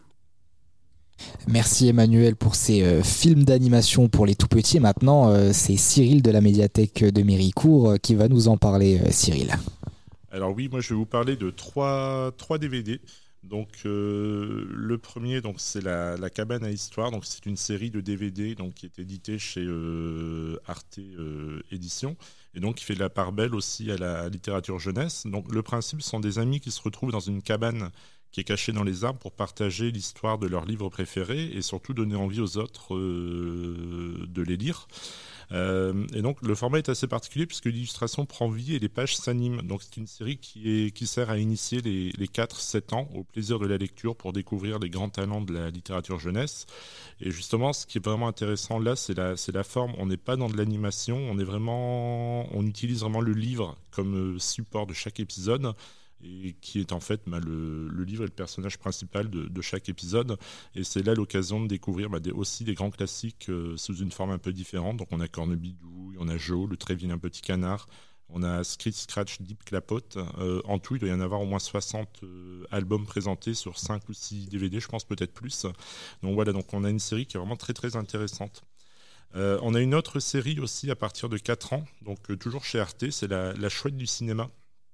Merci Emmanuel pour ces euh, films d'animation pour les tout petits. Et maintenant, euh, c'est Cyril de la médiathèque de Méricourt euh, qui va nous en parler. Euh, Cyril. Alors oui, moi je vais vous parler de trois, trois D V D. Donc euh, le premier, donc c'est la, la cabane à histoire. Donc c'est une série de D V D donc qui est éditée chez euh, Arte euh, Éditions et donc qui fait de la part belle aussi à la littérature jeunesse. Donc le principe, ce sont des amis qui se retrouvent dans une cabane qui est cachée dans les arbres pour partager l'histoire de leur livre préféré et surtout donner envie aux autres euh, de les lire. Euh, et donc le format est assez particulier puisque l'illustration prend vie et les pages s'animent. Donc c'est une série qui, est, qui sert à initier les, les quatre sept ans au plaisir de la lecture pour découvrir les grands talents de la littérature jeunesse. Et justement, ce qui est vraiment intéressant là, c'est la, c'est la forme. On n'est pas dans de l'animation, on est vraiment, on utilise vraiment le livre comme support de chaque épisode. Et qui est en fait bah, le, le livre et le personnage principal de, de chaque épisode. Et c'est là l'occasion de découvrir bah, des, aussi des grands classiques euh, sous une forme un peu différente. Donc on a Cornebidouille, on a Joe, le très vilain petit canard, on a Screech Scratch, Deep Clapote. Euh, en tout, il doit y en avoir au moins soixante euh, albums présentés sur cinq ou six D V D, je pense peut-être plus. Donc voilà, donc on a une série qui est vraiment très très intéressante. Euh, on a une autre série aussi à partir de quatre ans, donc euh, toujours chez Arte, c'est la, la Chouette du cinéma.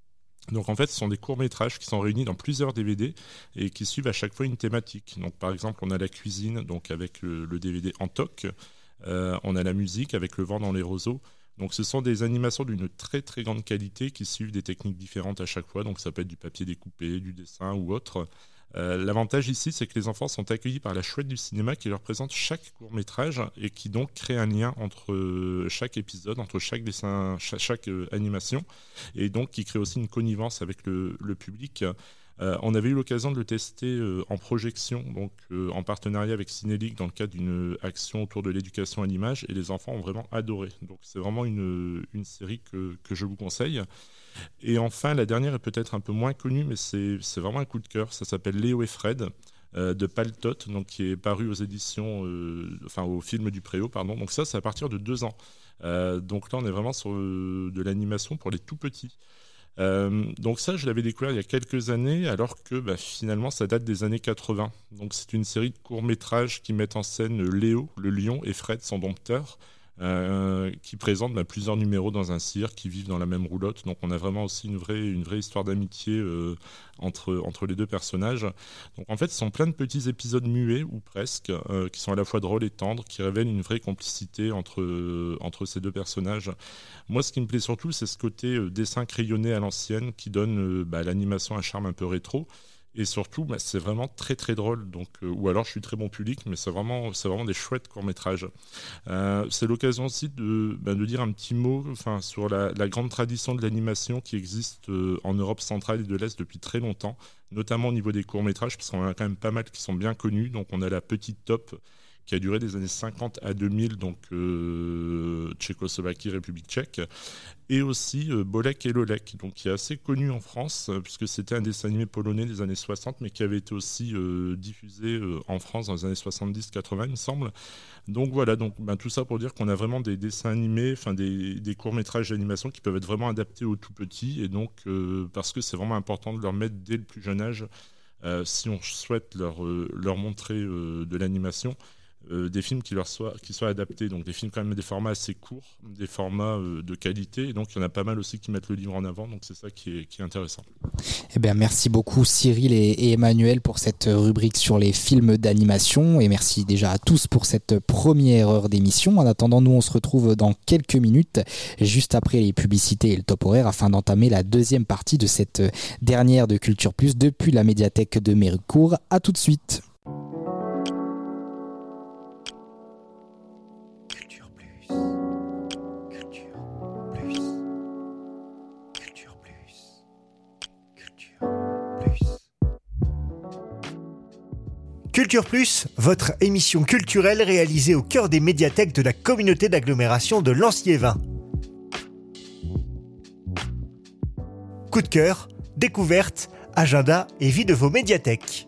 Donc en fait, ce sont des courts-métrages qui sont réunis dans plusieurs D V D et qui suivent à chaque fois une thématique. Donc par exemple, on a la cuisine, donc avec le, le D V D Antoc. Euh, on a la musique avec Le vent dans les roseaux. Donc ce sont des animations d'une très très grande qualité qui suivent des techniques différentes à chaque fois. Donc ça peut être du papier découpé, du dessin ou autre. Euh, l'avantage ici, c'est que les enfants sont accueillis par la chouette du cinéma qui leur présente chaque court-métrage et qui donc crée un lien entre euh, chaque épisode, entre chaque dessin, chaque, chaque euh, animation, et donc qui crée aussi une connivence avec le, le public. Euh, on avait eu l'occasion de le tester euh, en projection, donc euh, en partenariat avec Cinélique dans le cadre d'une action autour de l'éducation à l'image, et les enfants ont vraiment adoré. Donc c'est vraiment une, une série que, que je vous conseille. Et enfin, la dernière est peut-être un peu moins connue, mais c'est, c'est vraiment un coup de cœur. Ça s'appelle Léo et Fred euh, de Paltotte, donc qui est paru aux éditions, euh, enfin au film du Préau, pardon. Donc ça, c'est à partir de deux ans. Euh, donc là, on est vraiment sur euh, de l'animation pour les tout petits. Euh, donc ça, je l'avais découvert il y a quelques années, alors que bah, finalement, ça date des années quatre-vingts. Donc c'est une série de courts-métrages qui mettent en scène Léo, le lion, et Fred, son dompteur. Euh, qui présente bah, plusieurs numéros dans un cirque, qui vivent dans la même roulotte. Donc on a vraiment aussi une vraie, une vraie histoire d'amitié euh, entre, entre les deux personnages. Donc en fait, ce sont plein de petits épisodes muets, ou presque, euh, qui sont à la fois drôles et tendres, qui révèlent une vraie complicité entre, euh, entre ces deux personnages. Moi, ce qui me plaît surtout, c'est ce côté euh, dessin crayonné à l'ancienne, qui donne euh, bah, à l'animation un charme un peu rétro. Et surtout, bah, c'est vraiment très très drôle. Donc, euh, ou alors je suis très bon public, mais c'est vraiment, c'est vraiment des chouettes courts-métrages. Euh, c'est l'occasion aussi de, bah, de dire un petit mot enfin, sur la, la grande tradition de l'animation qui existe euh, en Europe centrale et de l'Est depuis très longtemps, notamment au niveau des courts-métrages, parce qu'on en a quand même pas mal qui sont bien connus. Donc on a la Petite Top, qui a duré des années cinquante à deux mille, donc euh, Tchécoslovaquie, République tchèque, et aussi euh, Bolek et Lolek, donc qui est assez connu en France, euh, puisque c'était un dessin animé polonais des années soixante, mais qui avait été aussi euh, diffusé euh, en France dans les années soixante-dix quatre-vingts, il me semble. Donc voilà, donc, ben, tout ça pour dire qu'on a vraiment des dessins animés, enfin des, des courts-métrages d'animation qui peuvent être vraiment adaptés aux tout petits, et donc euh, parce que c'est vraiment important de leur mettre dès le plus jeune âge, euh, si on souhaite leur, euh, leur montrer euh, de l'animation, Euh, des films qui leur soient, qui soient adaptés, donc des films quand même des formats assez courts, des formats euh, de qualité, et donc il y en a pas mal aussi qui mettent le livre en avant, donc c'est ça qui est, qui est intéressant. Eh bien, merci beaucoup Cyril et, et Emmanuel pour cette rubrique sur les films d'animation, et merci déjà à tous pour cette première heure d'émission. En attendant, nous on se retrouve dans quelques minutes, juste après les publicités et le top horaire, afin d'entamer la deuxième partie de cette dernière de Culture Plus depuis la médiathèque de Méricourt. À tout de suite. Culture Plus, votre émission culturelle réalisée au cœur des médiathèques de la communauté d'agglomération de Lanciévin. Coup de cœur, découverte, agenda et vie de vos médiathèques.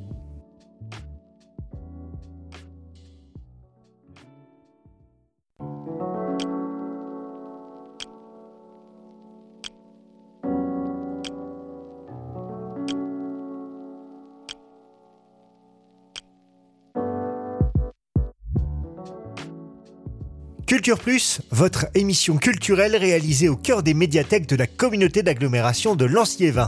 Culture Plus, votre émission culturelle réalisée au cœur des médiathèques de la communauté d'agglomération de Lanciévin.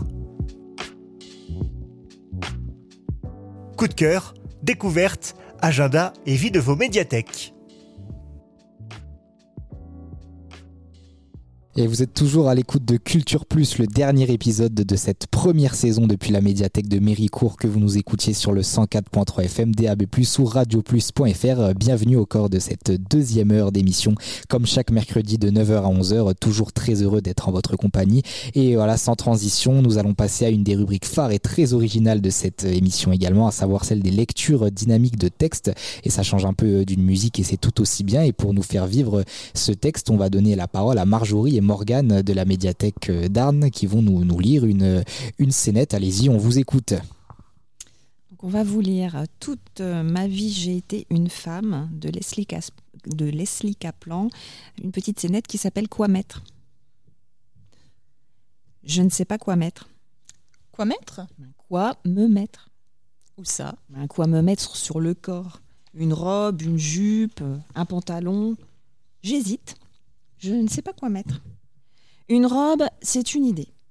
Coup de cœur, découverte, agenda et vie de vos médiathèques. Et vous êtes toujours à l'écoute de Culture Plus, le dernier épisode de cette première saison depuis la médiathèque de Méricourt, que vous nous écoutiez sur le cent quatre point trois F M, D A B plus, ou radio plus point F R. Bienvenue au corps de cette deuxième heure d'émission, comme chaque mercredi de neuf heures à onze heures. Toujours très heureux d'être en votre compagnie. Et voilà, sans transition, nous allons passer à une des rubriques phares et très originales de cette émission également, à savoir celle des lectures dynamiques de textes. Et ça change un peu d'une musique et c'est tout aussi bien. Et pour nous faire vivre ce texte, on va donner la parole à Marjorie et Morgane de la médiathèque d'Arnes qui vont nous, nous lire une, une scénette. Allez-y, on vous écoute. Donc on va vous lire Toute ma vie, j'ai été une femme de Leslie, Cas- de Leslie Kaplan, une petite scénette qui s'appelle Quoi mettre ? Je ne sais pas quoi mettre. Quoi mettre ? Quoi me mettre ? Où ça ? Ben, quoi me mettre sur le corps ? Une robe, une jupe, un pantalon ? J'hésite. Je ne sais pas quoi mettre. Une robe, c'est une idée.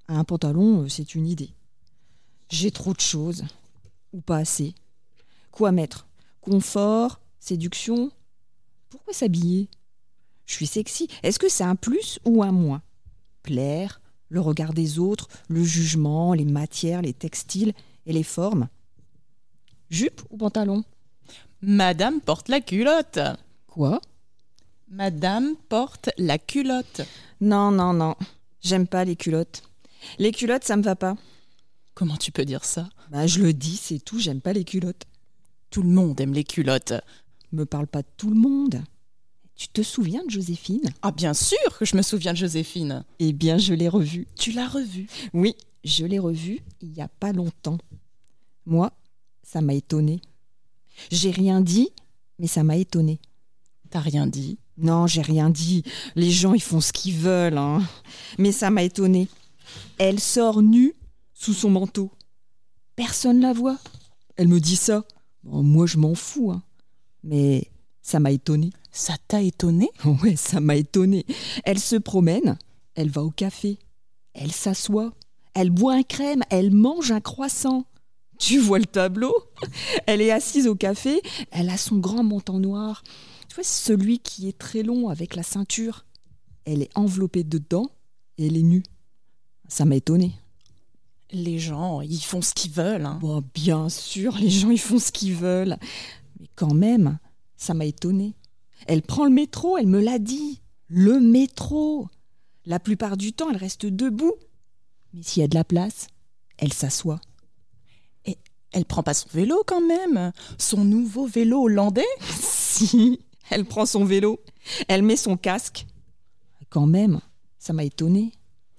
Un pantalon, euh, c'est une idée. J'ai trop de choses. Ou pas assez. Quoi mettre? Confort? Séduction? Pourquoi s'habiller? Je suis sexy. Est-ce que c'est un plus ou un moins? Plaire, le regard des autres, le jugement, les matières, les textiles et les formes. Jupe ou pantalon? Madame porte la culotte. Quoi? Madame porte la culotte. Non, non, non. J'aime pas les culottes. Les culottes, ça me va pas. Comment tu peux dire ça? Bah, je le dis, c'est tout, j'aime pas les culottes. Tout le monde aime les culottes. Me parle pas de tout le monde. Tu te souviens de Joséphine? Ah bien sûr que je me souviens de Joséphine. Eh bien, je l'ai revue. Tu l'as revue? Oui, je l'ai revue il y a pas longtemps. Moi, ça m'a étonnée. J'ai rien dit, mais ça m'a étonnée. T'as rien dit? Non, j'ai rien dit. Les gens, ils font ce qu'ils veulent. Hein. Mais ça m'a étonnée. Elle sort nue sous son manteau. Personne la voit. Elle me dit ça. Bon, moi, je m'en fous. Hein. Mais ça m'a étonnée. Ça t'a étonnée? Ouais, ça m'a étonnée. Elle se promène. Elle va au café. Elle s'assoit. Elle boit un crème. Elle mange un croissant. Tu vois le tableau? Elle est assise au café. Elle a son grand manteau noir. Tu vois, celui qui est très long avec la ceinture. Elle est enveloppée dedans et elle est nue. Ça m'a étonnée. Les gens, ils font ce qu'ils veulent. Hein. Bon, bien sûr, les gens, ils font ce qu'ils veulent. Mais quand même, ça m'a étonnée. Elle prend le métro, elle me l'a dit. Le métro. La plupart du temps, elle reste debout. Mais s'il y a de la place, elle s'assoit. Et elle prend pas son vélo quand même? Son nouveau vélo hollandais? Si, elle prend son vélo. Elle met son casque. Quand même, ça m'a étonnée.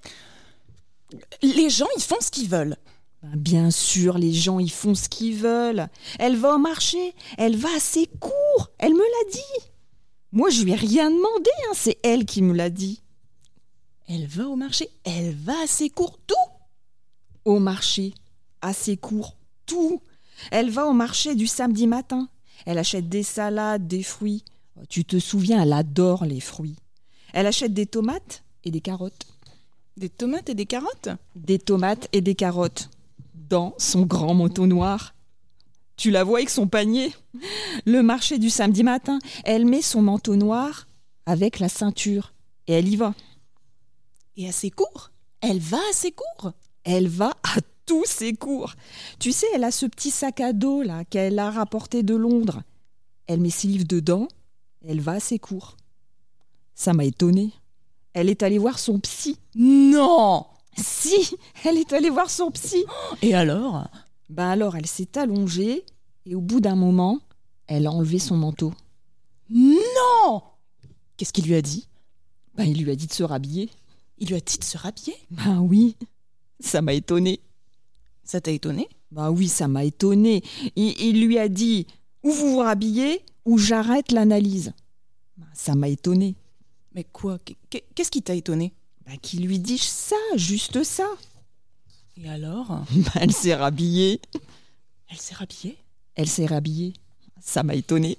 Les gens, ils font ce qu'ils veulent. Ben, bien sûr, les gens, ils font ce qu'ils veulent. Elle va au marché, elle va assez court. Elle me l'a dit. Moi, je lui ai rien demandé, hein, c'est elle qui me l'a dit. Elle va au marché, elle va assez court, tout. Au marché, assez court, tout. Elle va au marché du samedi matin. Elle achète des salades, des fruits. Tu te souviens, elle adore les fruits. Elle achète des tomates et des carottes. Des tomates et des carottes? Des tomates et des carottes. Dans son grand manteau noir. Tu la vois avec son panier. Le marché du samedi matin, elle met son manteau noir avec la ceinture. Et elle y va. Et assez court? Elle va assez court? Elle va à tous ses cours. Tu sais, elle a ce petit sac à dos là qu'elle a rapporté de Londres. Elle met ses livres dedans. Elle va à ses cours. Ça m'a étonnée. Elle est allée voir son psy. Non! Si, elle est allée voir son psy. Et alors? Ben alors, elle s'est allongée et au bout d'un moment, elle a enlevé son manteau. Non! Qu'est-ce qu'il lui a dit? Ben, il lui a dit de se rhabiller. Il lui a dit de se rhabiller? Ben oui, ça m'a étonnée. Ça t'a étonnée? Ben oui, ça m'a étonnée. Il, il lui a dit, ou vous vous rhabillez, ou j'arrête l'analyse. Ben, ça m'a étonnée. Mais quoi? Qu'est-ce qui t'a étonnée? Ben, qu'il lui dise ça, juste ça. Et alors? Ben, elle s'est rhabillée. Elle s'est rhabillée? Elle s'est rhabillée. Ça m'a étonnée.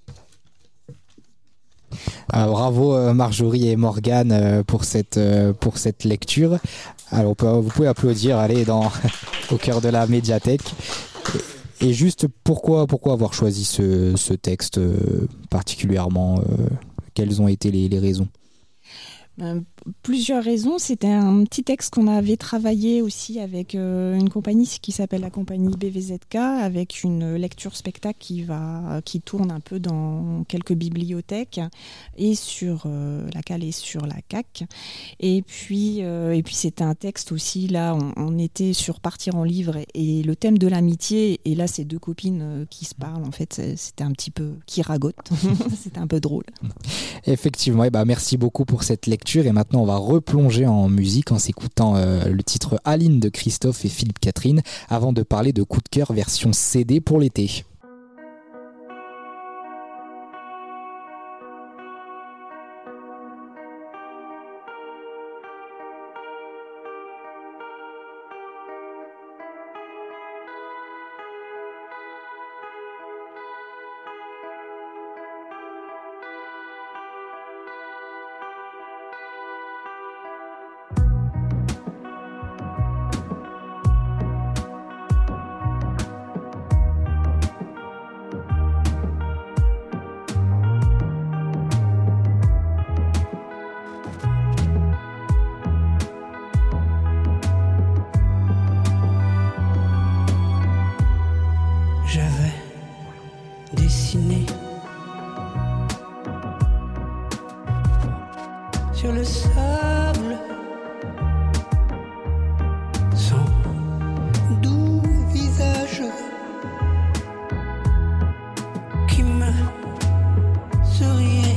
Euh, bravo euh, Marjorie et Morgane euh, pour, cette, euh, pour cette lecture. Alors, on peut, vous pouvez applaudir, allez, dans, au cœur de la médiathèque. Et, et juste, pourquoi, pourquoi avoir choisi ce, ce texte euh, particulièrement euh, Quelles ont été les, les raisons? Euh, plusieurs raisons. C'était un petit texte qu'on avait travaillé aussi avec euh, une compagnie qui s'appelle la compagnie B V Z K, avec une lecture spectacle qui, va, qui tourne un peu dans quelques bibliothèques et sur euh, la Cale et sur la C A C. Et puis, euh, et puis c'était un texte aussi, là, on, on était sur Partir en livre et, et le thème de l'amitié. Et là, c'est deux copines euh, qui se parlent. En fait, c'était un petit peu qui ragotent. C'était un peu drôle. Effectivement, et bah merci beaucoup pour cette lecture. Et maintenant, on va replonger en musique en s'écoutant euh, le titre Aline de Christophe et Philippe Catherine avant de parler de coup de cœur version C D pour l'été. j'avais dessiné sur le sable son doux visage qui me souriait.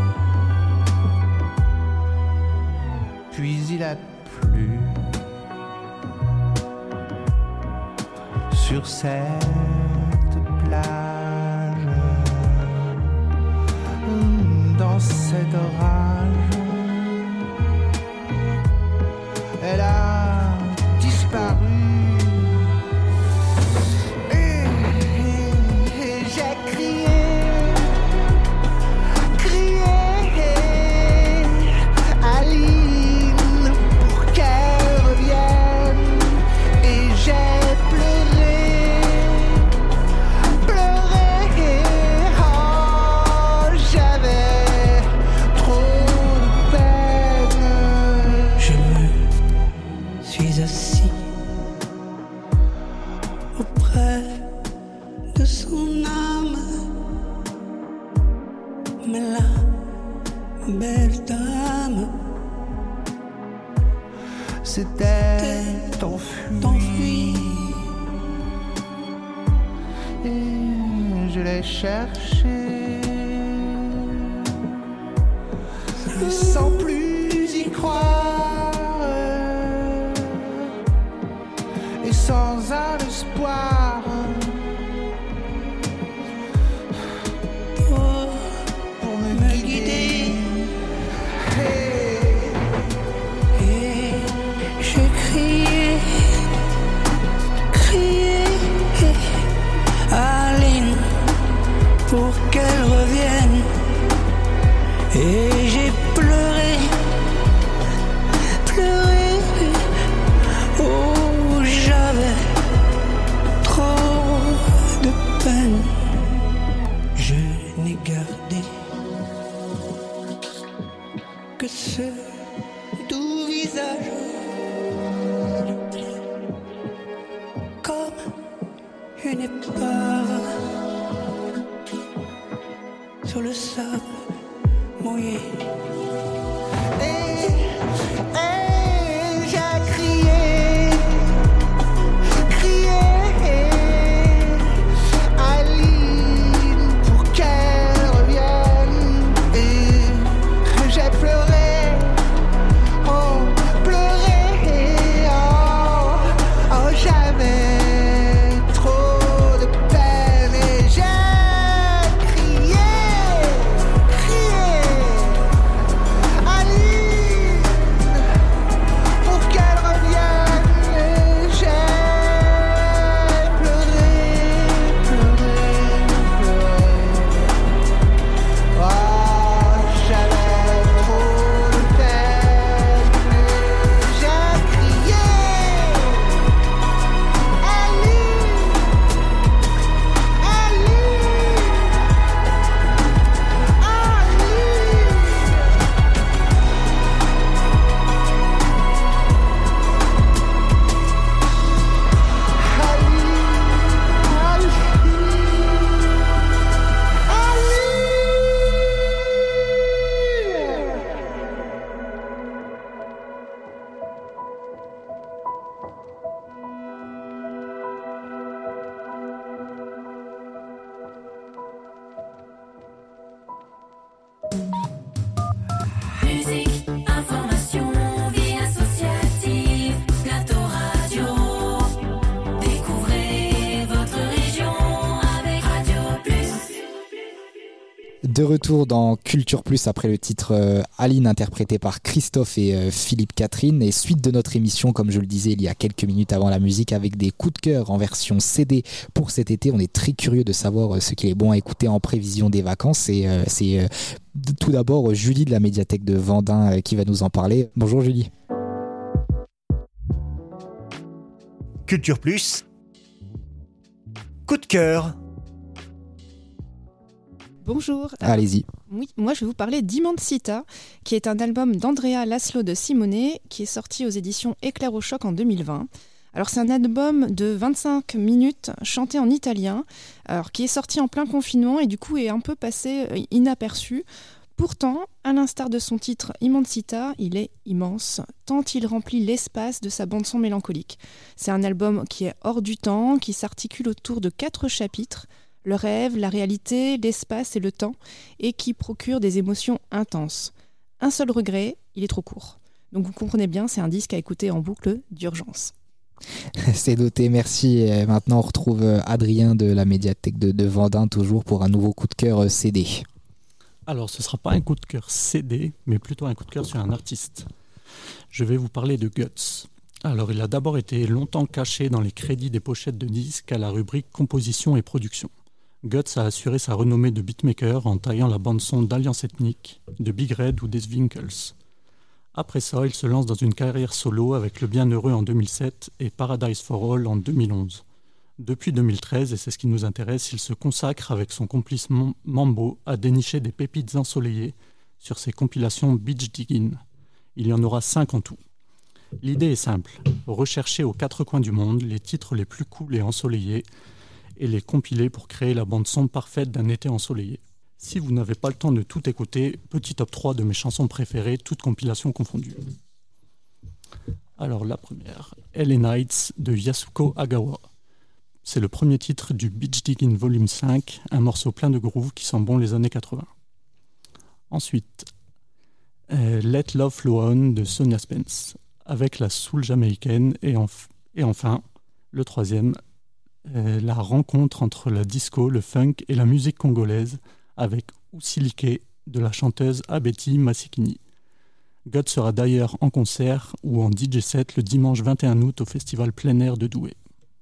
Puis il a plu sur cette plage, dans cet orage, elle a disparu. Et, et- et j'ai crié, crié, Aline, pour qu'elle revienne. Et j'ai pleuré, pleuré, oh, j'avais trop de peine. Je me suis assis auprès de son âme, mais la belle dame s'était enfuie. Et je l'ai cherchée sans plus y croire et sans un espoir pour, pour me guider. Et, et j'ai crié, crié, Aline, pour qu'elle revienne. Et j'ai pleuré, pleuré, oh, j'avais trop de peine. Je n'ai gardé que ce doux visage, comme une épave sur le sable mouillé. Et, et j'ai crié, crié, Aline, pour qu'elle revienne. Et j'ai pleuré, oh, pleuré, oh, oh, j'avais trop de peine. Et j'ai crié, crié, Aline, pour qu'elle revienne. Et j'ai pleuré, pleuré, pleuré. Oh, j'avais trop de peine. Et j'ai crié, Aline, Aline, Musique, information, vie associative, plateau radio. Découvrez votre région avec Radio Plus. De retour dans Culture Plus après le titre euh, Aline interprété par Christophe et euh, Philippe Catherine, et suite de notre émission, comme je le disais il y a quelques minutes avant la musique, avec des coups de cœur en version C D pour cet été. On est très curieux de savoir euh, ce qu'il est bon à écouter en prévision des vacances, et euh, c'est euh, tout d'abord euh, Julie de la médiathèque de Vendin euh, qui va nous en parler. Bonjour Julie. Culture Plus, coup de cœur. Bonjour. Allez-y. Oui, moi je vais vous parler d'Immensita, qui est un album d'Andrea Laszlo de Simone, qui est sorti aux éditions Éclair au choc en deux mille vingt. Alors c'est un album de vingt-cinq minutes chanté en italien, alors, qui est sorti en plein confinement et du coup est un peu passé euh, inaperçu. Pourtant, à l'instar de son titre Immensità, il est immense, tant il remplit l'espace de sa bande-son mélancolique. C'est un album qui est hors du temps, qui s'articule autour de quatre chapitres, le rêve, la réalité, l'espace et le temps, et qui procure des émotions intenses. Un seul regret, il est trop court. Donc vous comprenez bien, c'est un disque à écouter en boucle d'urgence. C'est noté, merci. Et maintenant, on retrouve Adrien de la médiathèque de, de Vendin, toujours pour un nouveau coup de cœur C D. Alors, ce ne sera pas un coup de cœur C D, mais plutôt un coup de cœur sur un artiste. Je vais vous parler de Guts. Alors, il a d'abord été longtemps caché dans les crédits des pochettes de disques à la rubrique composition et production. Guts a assuré sa renommée de beatmaker en taillant la bande-son d'Alliance Ethnique, de Big Red ou des Winkles. Après ça, il se lance dans une carrière solo avec Le Bienheureux en deux mille sept et Paradise for All en deux mille onze. Depuis deux mille treize, et c'est ce qui nous intéresse, il se consacre avec son complice Mambo à dénicher des pépites ensoleillées sur ses compilations Beach Diggin'. Il y en aura cinq en tout. L'idée est simple, rechercher aux quatre coins du monde les titres les plus cool et ensoleillés et les compiler pour créer la bande-son parfaite d'un été ensoleillé. Si vous n'avez pas le temps de tout écouter, petit top trois de mes chansons préférées, toutes compilations confondues. Alors la première, L A Nights de Yasuko Agawa. C'est le premier titre du Beach Diggin' Volume cinq, un morceau plein de groove qui sent bon les années quatre-vingts. Ensuite, euh, Let Love Flow On de Sonia Spence, avec la soul jamaïcaine. Et, enf- et enfin, le troisième, euh, la rencontre entre la disco, le funk et la musique congolaise, avec Usilike de la chanteuse Abeti Masikini. God sera d'ailleurs en concert ou en D J set le dimanche vingt et un août au festival plein air de Douai.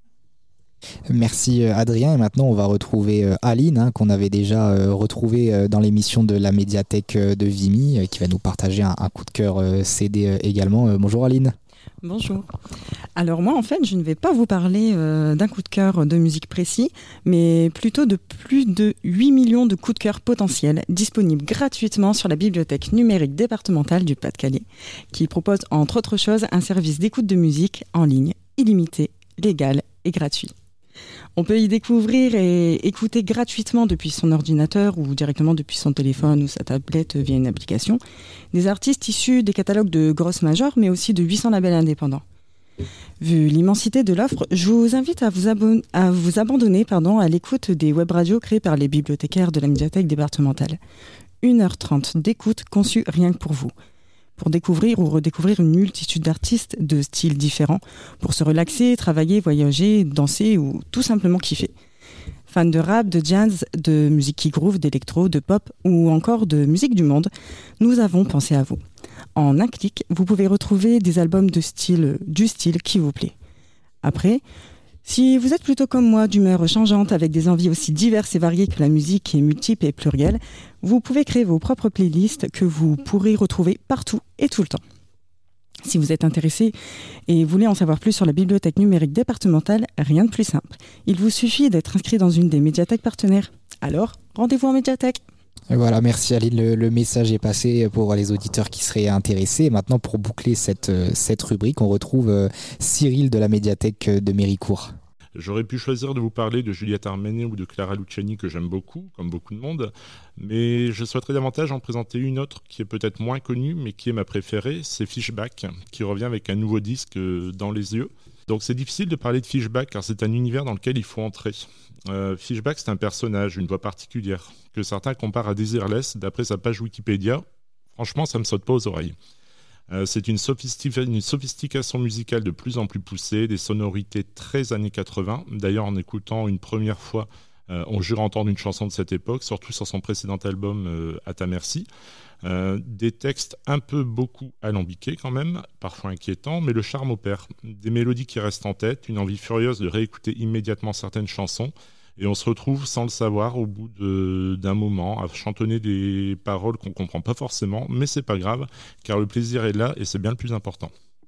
Merci Adrien, et maintenant on va retrouver Aline, hein, qu'on avait déjà euh, retrouvé euh, dans l'émission de la médiathèque euh, de Vimy, euh, qui va nous partager un, un coup de cœur euh, C D euh, également. Euh, bonjour Aline. Bonjour. Alors moi en fait je ne vais pas vous parler euh, d'un coup de cœur de musique précis, mais plutôt de plus de huit millions de coups de cœur potentiels disponibles gratuitement sur la bibliothèque numérique départementale du Pas-de-Calais, qui propose entre autres choses un service d'écoute de musique en ligne, illimité, légal et gratuit. On peut y découvrir et écouter gratuitement depuis son ordinateur ou directement depuis son téléphone ou sa tablette via une application des artistes issus des catalogues de grosses majors, mais aussi de huit cents labels indépendants. Vu l'immensité de l'offre, je vous invite à vous, abon- à vous abandonner pardon, à l'écoute des web radios créées par les bibliothécaires de la médiathèque départementale. une heure trente d'écoute conçue rien que pour vous, pour découvrir ou redécouvrir une multitude d'artistes de styles différents, pour se relaxer, travailler, voyager, danser ou tout simplement kiffer. Fans de rap, de jazz, de musique qui groove, d'électro, de pop ou encore de musique du monde, nous avons pensé à vous. En un clic, vous pouvez retrouver des albums de style, du style qui vous plaît. Après, si vous êtes plutôt comme moi, d'humeur changeante, avec des envies aussi diverses et variées que la musique est multiple et plurielle, vous pouvez créer vos propres playlists que vous pourrez retrouver partout et tout le temps. Si vous êtes intéressé et voulez en savoir plus sur la bibliothèque numérique départementale, rien de plus simple. Il vous suffit d'être inscrit dans une des médiathèques partenaires. Alors, rendez-vous en médiathèque. Et voilà, merci Aline, le, le message est passé pour les auditeurs qui seraient intéressés. Et maintenant, pour boucler cette, cette rubrique, on retrouve Cyril de la médiathèque de Méricourt. J'aurais pu choisir de vous parler de Juliette Armanet ou de Clara Luciani, que j'aime beaucoup, comme beaucoup de monde, mais je souhaiterais davantage en présenter une autre qui est peut-être moins connue, mais qui est ma préférée, c'est Fishback, qui revient avec un nouveau disque dans les yeux. Donc c'est difficile de parler de Fishback, car c'est un univers dans lequel il faut entrer. Euh, Fishback, c'est un personnage, une voix particulière, que certains comparent à Desireless, d'après sa page Wikipédia. Franchement, ça ne me saute pas aux oreilles. Euh, c'est une, sophistica- une sophistication musicale de plus en plus poussée, des sonorités très années quatre-vingts. D'ailleurs, en écoutant une première fois, euh, on jure entendre une chanson de cette époque, surtout sur son précédent album euh, À ta merci. Euh, des textes un peu beaucoup alambiqués quand même, parfois inquiétants, mais le charme opère. Des mélodies qui restent en tête, une envie furieuse de réécouter immédiatement certaines chansons, et on se retrouve sans le savoir au bout de, d'un moment à chantonner des paroles qu'on ne comprend pas forcément, mais c'est pas grave, car le plaisir est là et c'est bien le plus important.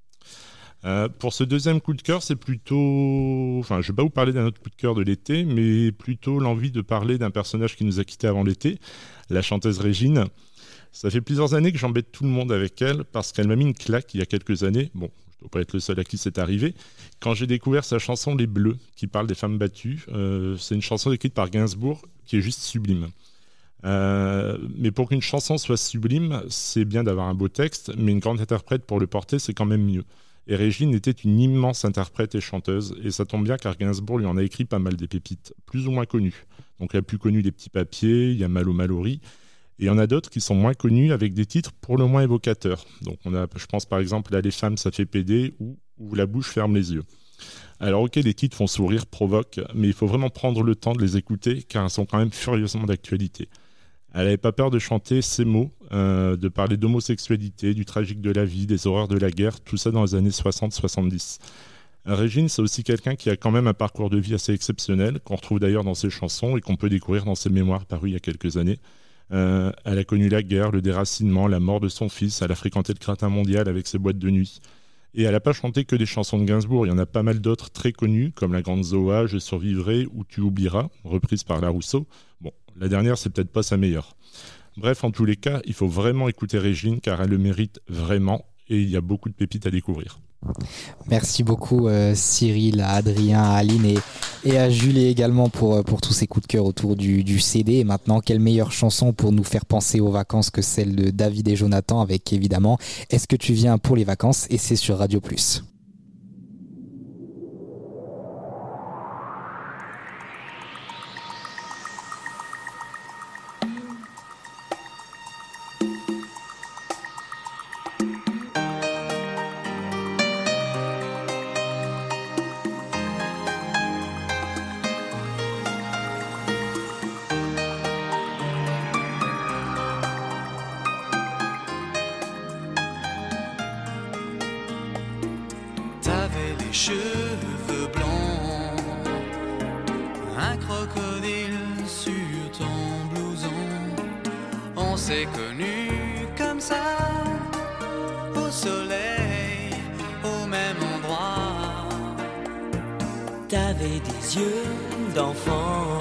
Euh, pour ce deuxième coup de cœur, c'est plutôt... Enfin, je ne vais pas vous parler d'un autre coup de cœur de l'été, mais plutôt l'envie de parler d'un personnage qui nous a quittés avant l'été, la chanteuse Régine. Ça fait plusieurs années que j'embête tout le monde avec elle parce qu'elle m'a mis une claque il y a quelques années. Bon, je ne dois pas être le seul à qui c'est arrivé, quand j'ai découvert sa chanson Les Bleus, qui parle des femmes battues. Euh, c'est une chanson écrite par Gainsbourg qui est juste sublime. Euh, mais pour qu'une chanson soit sublime, c'est bien d'avoir un beau texte, mais une grande interprète pour le porter, c'est quand même mieux. Et Régine était une immense interprète et chanteuse, et ça tombe bien car Gainsbourg lui en a écrit pas mal des pépites, plus ou moins connues. Donc la plus connue des Petits Papiers, il y a Malo Mallory, et il y en a d'autres qui sont moins connus avec des titres pour le moins évocateurs. Donc on a, je pense par exemple à Les femmes ça fait péder ou Où la bouche ferme les yeux. Alors ok, les titres font sourire, provoquent, mais il faut vraiment prendre le temps de les écouter car ils sont quand même furieusement d'actualité. Elle n'avait pas peur de chanter ces mots, euh, de parler d'homosexualité, du tragique de la vie, des horreurs de la guerre, tout ça dans les années soixante soixante-dix. Régine, c'est aussi quelqu'un qui a quand même un parcours de vie assez exceptionnel, qu'on retrouve d'ailleurs dans ses chansons et qu'on peut découvrir dans ses mémoires parues il y a quelques années. Euh, elle a connu la guerre, le déracinement, la mort de son fils, elle a fréquenté le Gratin Mondial avec ses boîtes de nuit. Et elle n'a pas chanté que des chansons de Gainsbourg, il y en a pas mal d'autres très connues, comme La Grande Zoa, Je survivrai ou Tu oublieras, reprise par La Rousseau. Bon, la dernière, c'est peut-être pas sa meilleure. Bref, en tous les cas, il faut vraiment écouter Régine, car elle le mérite vraiment, et il y a beaucoup de pépites à découvrir. Merci beaucoup euh, Cyril, à Adrien, à Aline et, et à Julie également pour, pour tous ces coups de cœur autour du, du C D. Et maintenant, quelle meilleure chanson pour nous faire penser aux vacances que celle de David et Jonathan avec évidemment Est-ce que tu viens pour les vacances, et c'est sur Radio Plus. T'avais les cheveux blancs, un crocodile sur ton blouson. On s'est connus comme ça, au soleil, au même endroit. T'avais des yeux d'enfant,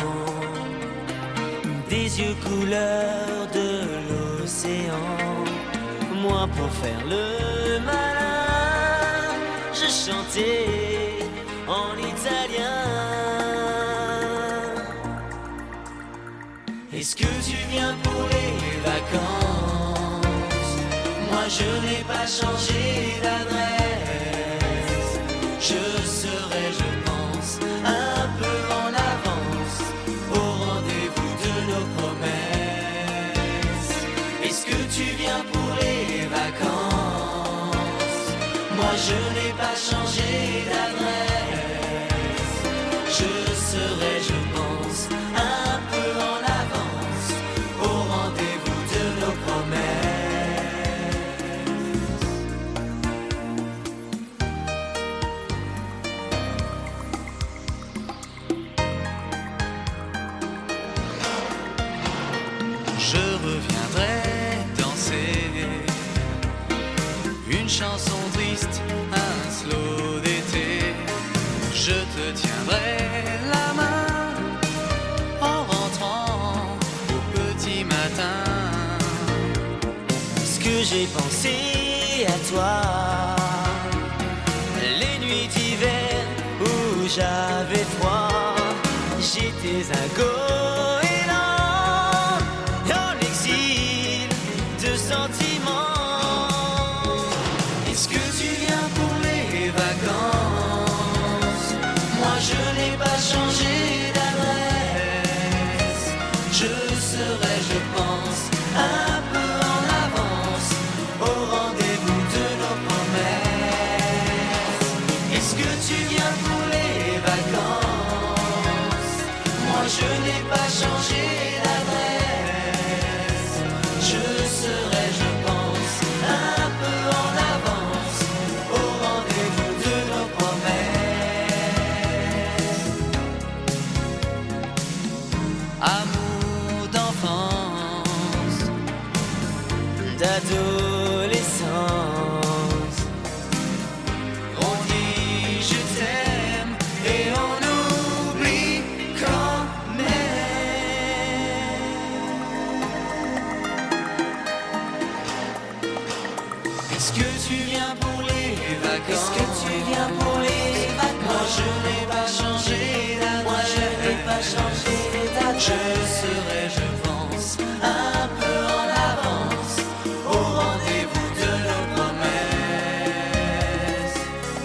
des yeux couleur de l'océan. Moi pour faire le malin, je chantais en italien. Est-ce que tu viens pour les vacances? Moi je n'ai pas changé d'adresse. Je serai, je pense, un peu en avance au rendez-vous de nos promesses. Est-ce que tu viens pour les vacances? Moi je n'ai pas changé d'adresse. Je serai, je pense, un peu en avance au rendez-vous de nos promesses. Je reviendrai danser une chanson triste, un slow d'été. Je te tiendrai la main en rentrant au petit matin. Ce que j'ai pensé à toi, les nuits d'hiver où j'avais froid, j'étais un goéland en exil de sentiments. Est-ce que tu viens pour les vacances? Moi je n'ai pas changé d'adresse. Je serai, je pense, un peu en avance au rendez-vous de nos promesses. Est-ce que tu viens pour les vacances? Moi je n'ai pas changé d'adresse. Je serai, je pense, un peu en avance au rendez-vous de nos promesses. Amour d'enfance, D'adolescence, on dit je t'aime et on oublie quand même. Est-ce que tu viens pour les vacances? Je serai, je pense, un peu en avance au rendez-vous de nos promesses.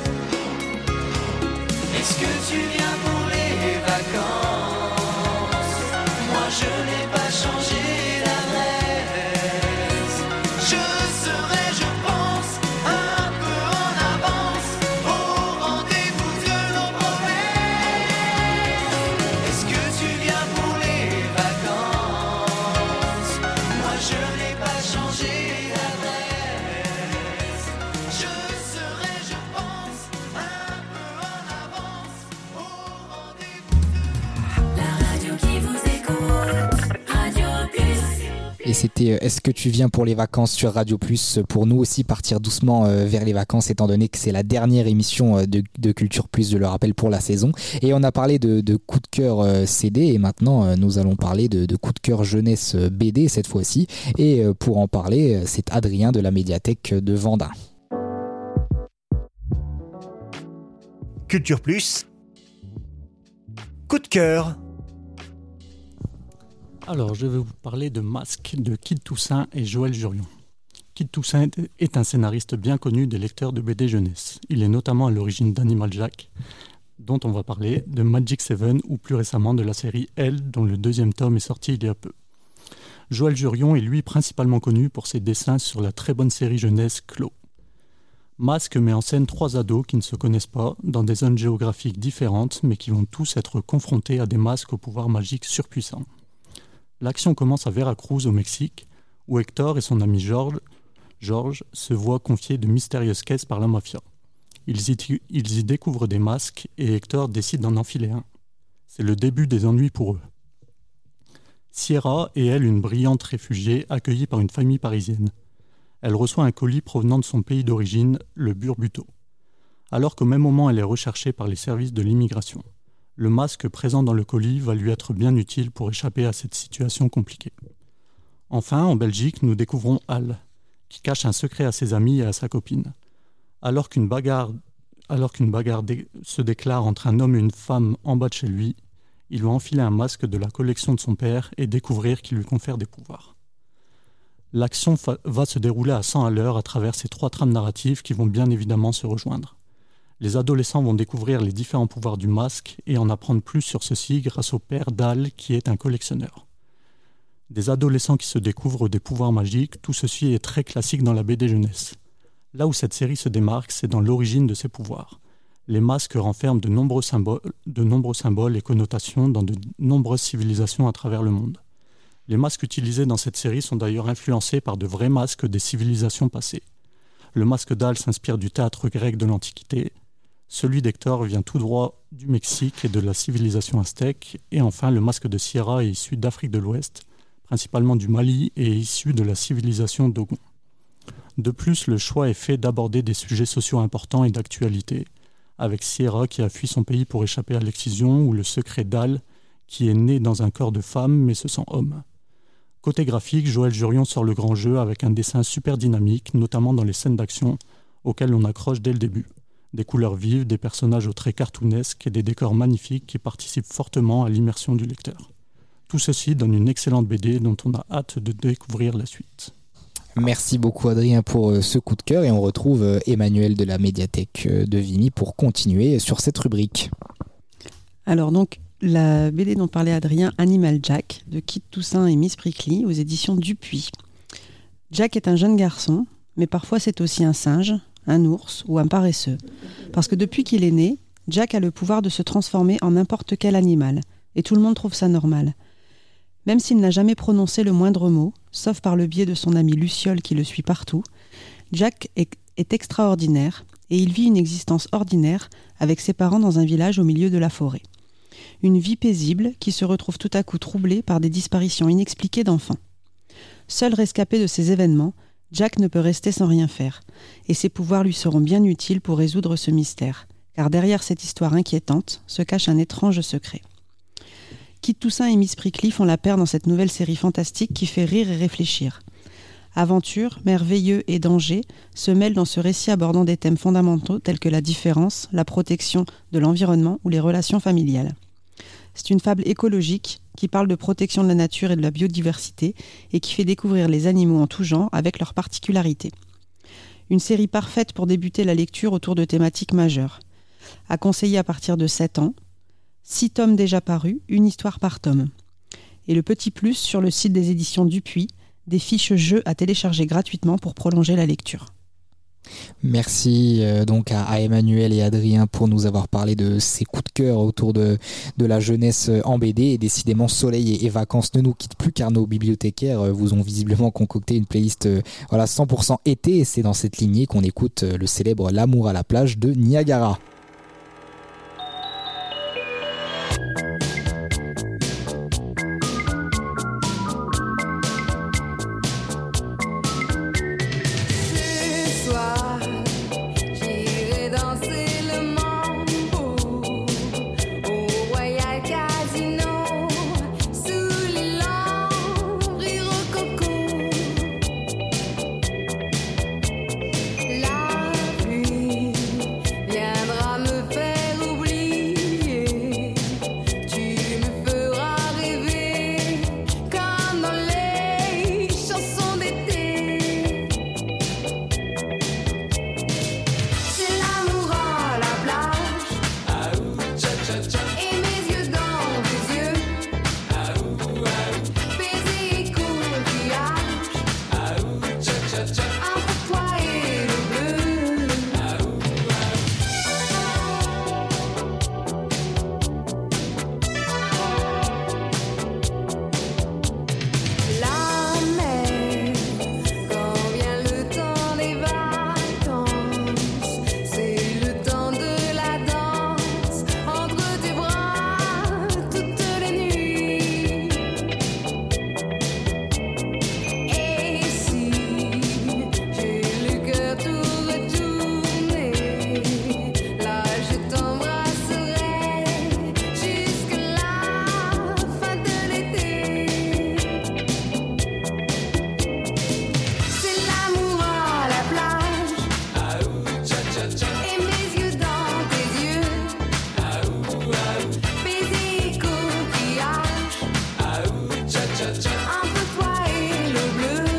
Est-ce que tu viens pour les vacances? Moi je n'ai pas changé d'adresse. Je serai, je pense, un peu en avance au rendez-vous de nos promesses. Est-ce que tu viens pour les vacances? Moi je n'ai pas changé d'adresse. Je serai, je pense, un peu en avance au rendez-vous de... La radio qui vous écoute, Radio Plus. Et c'était euh, Est-ce que tu viens pour les vacances sur Radio Plus? Pour nous aussi partir doucement euh, vers les vacances, étant donné que c'est la dernière émission euh, de, de Culture Plus, je le rappelle, pour la saison. Et on a parlé de, de coup de cœur euh, C D, et maintenant euh, nous allons parler de, de coup de cœur jeunesse euh, B D cette fois-ci. Et euh, pour en parler, euh, c'est Adrien de la médiathèque de Vendin. Culture Plus. Coup de cœur. Alors, je vais vous parler de Masque de Kid Toussaint et Joël Jurion. Kid Toussaint est un scénariste bien connu des lecteurs de B D jeunesse. Il est notamment à l'origine d'Animal Jack, dont on va parler, de Magic Seven ou plus récemment de la série Elle, dont le deuxième tome est sorti il y a peu. Joël Jurion est lui principalement connu pour ses dessins sur la très bonne série jeunesse Clos. Masque met en scène trois ados qui ne se connaissent pas, dans des zones géographiques différentes, mais qui vont tous être confrontés à des masques au pouvoir magique surpuissant. L'action commence à Veracruz, au Mexique, où Hector et son ami George, George se voient confier de mystérieuses caisses par la mafia. Ils y, ils y découvrent des masques et Hector décide d'en enfiler un. C'est le début des ennuis pour eux. Sierra est, elle, une brillante réfugiée accueillie par une famille parisienne. Elle reçoit un colis provenant de son pays d'origine, le Burbuto. Alors qu'au même moment, elle est recherchée par les services de l'immigration. Le masque présent dans le colis va lui être bien utile pour échapper à cette situation compliquée. Enfin, en Belgique, nous découvrons Al, qui cache un secret à ses amis et à sa copine. Alors qu'une bagarre, alors qu'une bagarre dé- se déclare entre un homme et une femme en bas de chez lui, il va enfiler un masque de la collection de son père et découvrir qu'il lui confère des pouvoirs. L'action fa- va se dérouler à cent à l'heure à travers ces trois trames narratives qui vont bien évidemment se rejoindre. Les adolescents vont découvrir les différents pouvoirs du masque et en apprendre plus sur ceci grâce au père d'Al qui est un collectionneur. Des adolescents qui se découvrent des pouvoirs magiques, tout ceci est très classique dans la B D jeunesse. Là où cette série se démarque, c'est dans l'origine de ces pouvoirs. Les masques renferment de nombreux symboles, de nombreux symboles et connotations dans de nombreuses civilisations à travers le monde. Les masques utilisés dans cette série sont d'ailleurs influencés par de vrais masques des civilisations passées. Le masque d'Al s'inspire du théâtre grec de l'Antiquité. Celui d'Hector vient tout droit du Mexique et de la civilisation aztèque. Et enfin, le masque de Sierra est issu d'Afrique de l'Ouest, principalement du Mali, et est issu de la civilisation Dogon. De plus, le choix est fait d'aborder des sujets sociaux importants et d'actualité, avec Sierra qui a fui son pays pour échapper à l'excision, ou le secret d'Al, qui est né dans un corps de femme mais se sent homme. Côté graphique, Joël Jurion sort le grand jeu avec un dessin super dynamique, notamment dans les scènes d'action, auxquelles on accroche dès le début. Des couleurs vives, des personnages aux traits cartoonesques et des décors magnifiques qui participent fortement à l'immersion du lecteur. Tout ceci donne une excellente B D dont on a hâte de découvrir la suite. Merci beaucoup Adrien pour euh, ce coup de cœur et on retrouve euh, Emmanuel de la médiathèque euh, de Vimy pour continuer sur cette rubrique. Alors donc, la B D dont parlait Adrien, Animal Jack, de Kid Toussaint et Miss Prickly, aux éditions Dupuis. Jack est un jeune garçon, mais parfois c'est aussi un singe, un ours ou un paresseux. Parce que depuis qu'il est né, Jack a le pouvoir de se transformer en n'importe quel animal, et tout le monde trouve ça normal. Même s'il n'a jamais prononcé le moindre mot, sauf par le biais de son ami Luciole qui le suit partout, Jack est, est extraordinaire, et il vit une existence ordinaire avec ses parents dans un village au milieu de la forêt. Une vie paisible qui se retrouve tout à coup troublée par des disparitions inexpliquées d'enfants. Seul rescapé de ces événements, Jack ne peut rester sans rien faire, et ses pouvoirs lui seront bien utiles pour résoudre ce mystère, car derrière cette histoire inquiétante se cache un étrange secret. Kid Toussaint et Miss Prickly font la paire dans cette nouvelle série fantastique qui fait rire et réfléchir. Aventure, merveilleux et danger se mêlent dans ce récit abordant des thèmes fondamentaux tels que la différence, la protection de l'environnement ou les relations familiales. C'est une fable écologique qui parle de protection de la nature et de la biodiversité et qui fait découvrir les animaux en tout genre avec leurs particularités. Une série parfaite pour débuter la lecture autour de thématiques majeures. À conseiller à partir de sept ans. six tomes déjà parus, une histoire par tome. Et le petit plus sur le site des éditions Dupuis, des fiches jeux à télécharger gratuitement pour prolonger la lecture. Merci euh, donc à, à Emmanuel et Adrien pour nous avoir parlé de ces coups de cœur autour de, de la jeunesse en B D. Et décidément, soleil et, et vacances ne nous quittent plus car nos bibliothécaires euh, vous ont visiblement concocté une playlist euh, voilà, cent pour cent été. Et c'est dans cette lignée qu'on écoute euh, le célèbre L'amour à la plage de Niagara. Viendra me faire oublier. Tu me feras rêver comme dans les chansons d'été. C'est l'amour à la plage. Et mes yeux dans tes yeux. Baiser et coquillage. Entre toi et le bleu. La mer, quand vient le temps des vacances, c'est le temps de la danse entre tes bras toutes les nuits. Et si j'ai le cœur tout retourné, là je t'embrasserai jusqu'à la fin de l'été. C'est l'amour à la plage. Et mes yeux dans tes yeux. Baiser et coquillage. Entre toi et le bleu.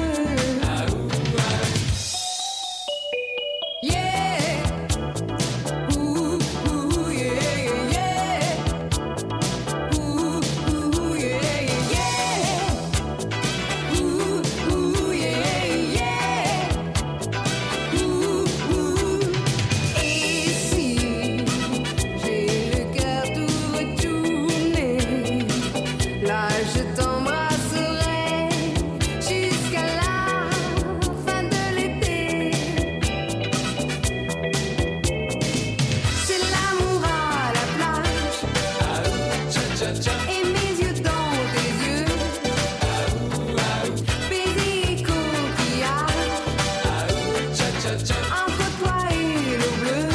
Yeah. Ouh, ouh, yeah, yeah. Ouh, ouh, yeah, yeah. Ouh, ouh, yeah, yeah. Ouh, ouh. Et si j'ai le cœur tout retourné, là je t'embrasserai jusqu'à la fin de l'été. C'est l'amour à la plage. Et mes yeux dans tes yeux. Baiser et coquillage. Entre toi et le bleu.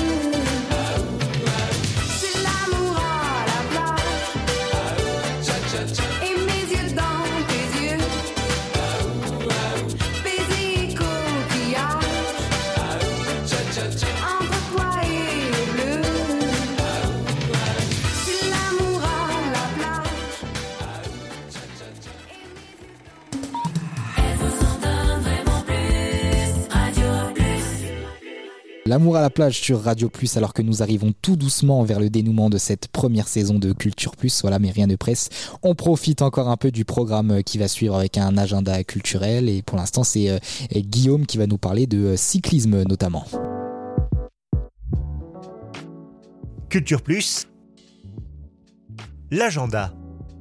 C'est l'amour à la plage. Et mes yeux dans tes yeux. Baiser et coquillage. Entre toi et le bleu. C'est l'amour à la plage. Elle vous en donne vraiment plus. Radio Plus. L'amour à la plage sur Radio Plus, alors que nous arrivons tout doucement vers le dénouement de cette première saison de Culture Plus. Voilà, mais rien ne presse. On profite encore un peu du programme qui va suivre avec un agenda culturel. Et pour l'instant, c'est euh, Guillaume qui va nous parler de euh, cyclisme notamment. Culture Plus, l'agenda.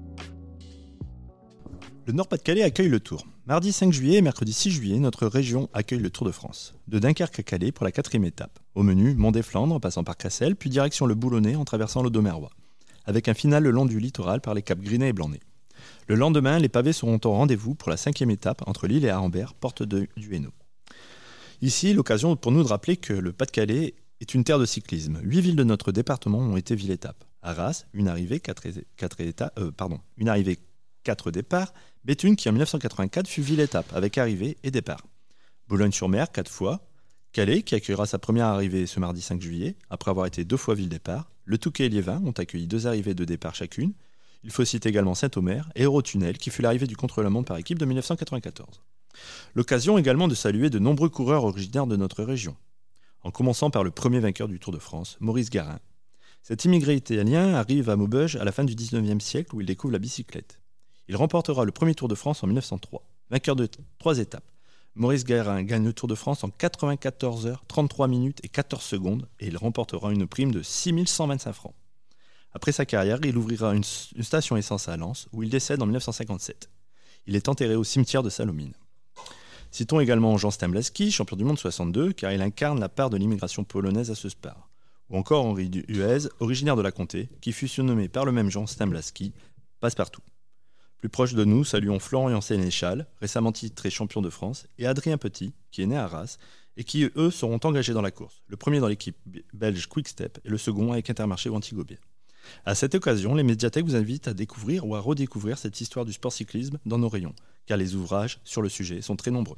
Le Nord-Pas-de-Calais accueille le Tour. Mardi cinq juillet et mercredi six juillet, notre région accueille le Tour de France. De Dunkerque à Calais pour la quatrième étape. Au menu, Mont des Flandres, passant par Cassel, puis direction le Boulonnais en traversant l'Audomerois. Avec un final le long du littoral par les caps Grinet et Blanay. Le lendemain, les pavés seront au rendez-vous pour la cinquième étape entre Lille et Arambert, porte de, du Hainaut. Ici, l'occasion pour nous de rappeler que le Pas-de-Calais est une terre de cyclisme. Huit villes de notre département ont été ville-étape. Arras, une arrivée, quatre, quatre, éta- euh, pardon, une arrivée, quatre départs. Béthune, qui en dix-neuf cent quatre-vingt-quatre fut ville-étape, avec arrivée et départ. Boulogne-sur-Mer, quatre fois. Calais, qui accueillera sa première arrivée ce mardi cinq juillet, après avoir été deux fois ville-départ. Le Touquet et Liévin ont accueilli deux arrivées et deux départs chacune. Il faut citer également Saint-Omer et Eurotunnel, qui fut l'arrivée du contre-la-montre par équipe de mille neuf cent quatre-vingt-quatorze. L'occasion également de saluer de nombreux coureurs originaires de notre région, en commençant par le premier vainqueur du Tour de France, Maurice Garin. Cet immigré italien arrive à Maubeuge à la fin du dix-neuvième siècle où il découvre la bicyclette. Il remportera le premier Tour de France en mille neuf cent trois. Vainqueur de t- trois étapes, Maurice Garin gagne le Tour de France en quatre-vingt-quatorze heures, trente-trois minutes et quatorze secondes et il remportera une prime de six mille cent vingt-cinq francs. Après sa carrière, il ouvrira une, une station essence à Lens où il décède en mille neuf cent cinquante-sept. Il est enterré au cimetière de Salomine. Citons également Jean Stamblaski, champion du monde soixante-deux, car il incarne la part de l'immigration polonaise à ce sport. Ou encore Henri Huez, originaire de la Comté, qui fut surnommé par le même Jean Stamblaski, Passe-Partout. Plus proche de nous, saluons Florian Sénéchal, récemment titré champion de France, et Adrien Petit, qui est né à Arras, et qui, eux, seront engagés dans la course. Le premier dans l'équipe belge Quick-Step et le second avec Intermarché ou Antigobé. À cette occasion, les médiathèques vous invitent à découvrir ou à redécouvrir cette histoire du sport cyclisme dans nos rayons, car les ouvrages sur le sujet sont très nombreux.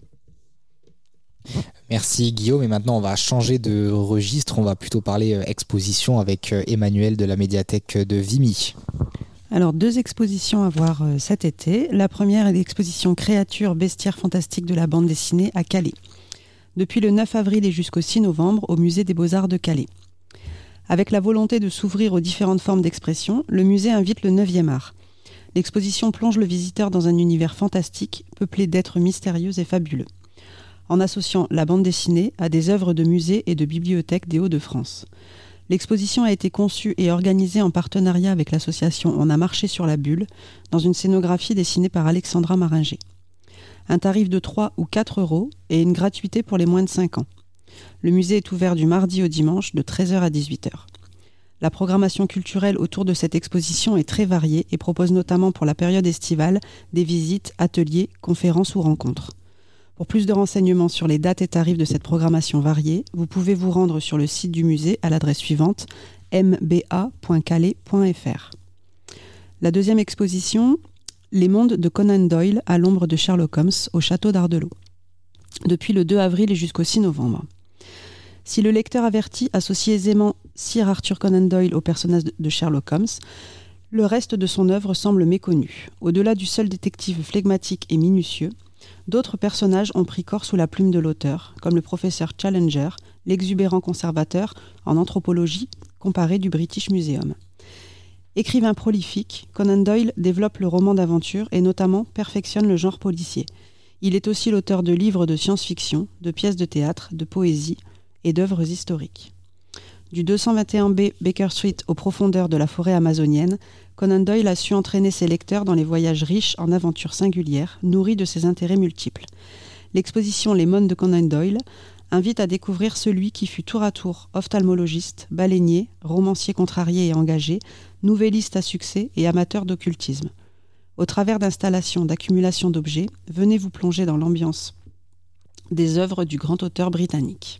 Merci Guillaume, et maintenant on va changer de registre, on va plutôt parler euh, exposition avec euh, Emmanuel de la médiathèque de Vimy. Alors, deux expositions à voir euh, cet été. La première est l'exposition Créatures, bestiaires fantastiques de la bande dessinée à Calais. Depuis le neuf avril et jusqu'au six novembre au musée des Beaux-Arts de Calais. Avec la volonté de s'ouvrir aux différentes formes d'expression, le musée invite le neuvième art. L'exposition plonge le visiteur dans un univers fantastique, peuplé d'êtres mystérieux et fabuleux, en associant la bande dessinée à des œuvres de musées et de bibliothèques des Hauts-de-France. L'exposition a été conçue et organisée en partenariat avec l'association On a marché sur la bulle, dans une scénographie dessinée par Alexandra Maringer. Un tarif de trois ou quatre euros et une gratuité pour les moins de cinq ans. Le musée est ouvert du mardi au dimanche de treize heures à dix-huit heures. La programmation culturelle autour de cette exposition est très variée et propose notamment pour la période estivale des visites, ateliers, conférences ou rencontres. Pour plus de renseignements sur les dates et tarifs de cette programmation variée, vous pouvez vous rendre sur le site du musée à l'adresse suivante m b a point calais point f r. La deuxième exposition, Les mondes de Conan Doyle à l'ombre de Sherlock Holmes au château d'Ardelot, depuis le deux avril et jusqu'au six novembre. Si le lecteur averti associe aisément Sir Arthur Conan Doyle au personnage de Sherlock Holmes, le reste de son œuvre semble méconnu. Au-delà du seul détective flegmatique et minutieux, d'autres personnages ont pris corps sous la plume de l'auteur, comme le professeur Challenger, l'exubérant conservateur en anthropologie comparé du British Museum. Écrivain prolifique, Conan Doyle développe le roman d'aventure et notamment perfectionne le genre policier. Il est aussi l'auteur de livres de science-fiction, de pièces de théâtre, de poésie et d'œuvres historiques. Du deux cent vingt et un B Baker Street aux profondeurs de la forêt amazonienne, Conan Doyle a su entraîner ses lecteurs dans les voyages riches en aventures singulières, nourris de ses intérêts multiples. L'exposition Les mondes de Conan Doyle invite à découvrir celui qui fut tour à tour ophtalmologiste, baleinier, romancier contrarié et engagé, nouvelliste à succès et amateur d'occultisme. Au travers d'installations d'accumulation d'objets, venez vous plonger dans l'ambiance des œuvres du grand auteur britannique.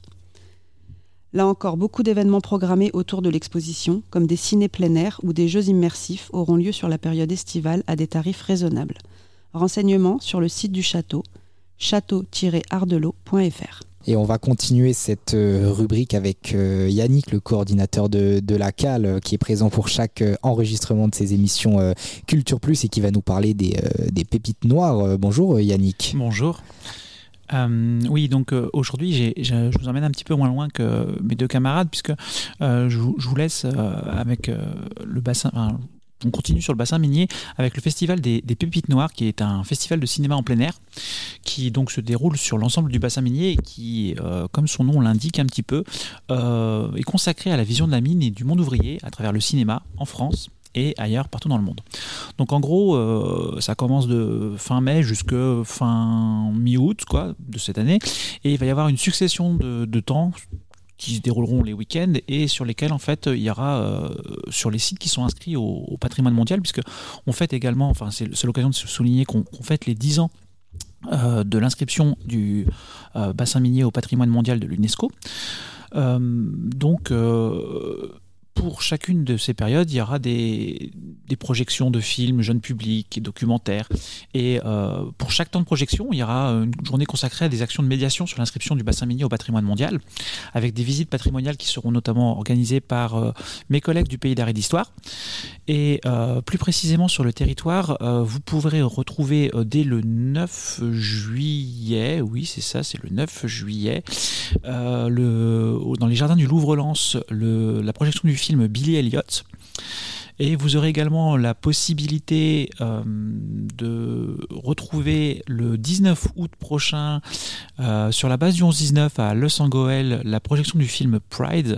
Là encore, beaucoup d'événements programmés autour de l'exposition, comme des ciné plein air ou des jeux immersifs, auront lieu sur la période estivale à des tarifs raisonnables. Renseignements sur le site du château, château tiret ardelot point f r. Et on va continuer cette euh, rubrique avec euh, Yannick, le coordinateur de, de la C A L, euh, qui est présent pour chaque euh, enregistrement de ces émissions euh, Culture Plus et qui va nous parler des, euh, des pépites noires. Euh, bonjour Yannick. Bonjour. Euh, oui, donc euh, aujourd'hui, j'ai, j'ai, je vous emmène un petit peu moins loin que mes deux camarades, puisque euh, je, je vous laisse euh, avec euh, le bassin. Enfin, on continue sur le bassin minier avec le festival des, des Pépites Noires, qui est un festival de cinéma en plein air, qui donc se déroule sur l'ensemble du bassin minier et qui, euh, comme son nom l'indique un petit peu, euh, est consacré à la vision de la mine et du monde ouvrier à travers le cinéma en France et ailleurs, partout dans le monde. Donc en gros, euh, ça commence de fin mai jusqu'à fin mi-août quoi, de cette année, et il va y avoir une succession de, de temps qui se dérouleront les week-ends et sur lesquels en fait il y aura euh, sur les sites qui sont inscrits au, au patrimoine mondial, puisque on fête également, enfin c'est, c'est l'occasion de se souligner qu'on, qu'on fête les dix ans euh, de l'inscription du euh, bassin minier au patrimoine mondial de l'UNESCO. Euh, donc euh, pour chacune de ces périodes, il y aura des, des projections de films jeunes publics et documentaires. Et euh, pour chaque temps de projection, il y aura une journée consacrée à des actions de médiation sur l'inscription du bassin minier au patrimoine mondial, avec des visites patrimoniales qui seront notamment organisées par euh, mes collègues du Pays d'Art et d'Histoire. Et euh, plus précisément sur le territoire, euh, vous pourrez retrouver euh, dès le neuf juillet, oui c'est ça, c'est le neuf juillet, euh, le, dans les jardins du Louvre-Lens, le, la projection du film Billy Elliot. Et vous aurez également la possibilité euh, de retrouver le dix-neuf août prochain euh, sur la base du onze dix-neuf à Le Sangoël la projection du film Pride,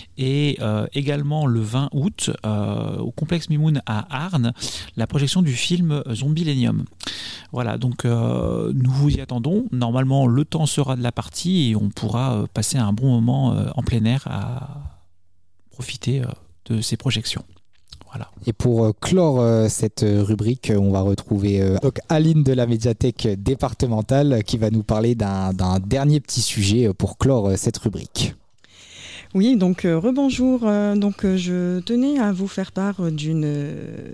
et euh, également le vingt août euh, au complexe Mimoun à Arnes la projection du film Zombielenium. Voilà, donc euh, nous vous y attendons. Normalement le temps sera de la partie et on pourra euh, passer un bon moment euh, en plein air à profiter euh, de ces projections. Voilà. Et pour euh, clore euh, cette euh, rubrique, on va retrouver euh, donc Aline de la médiathèque départementale qui va nous parler d'un, d'un dernier petit sujet pour clore euh, cette rubrique. Oui, donc euh, rebonjour. Euh, donc euh, je tenais à vous faire part d'une euh,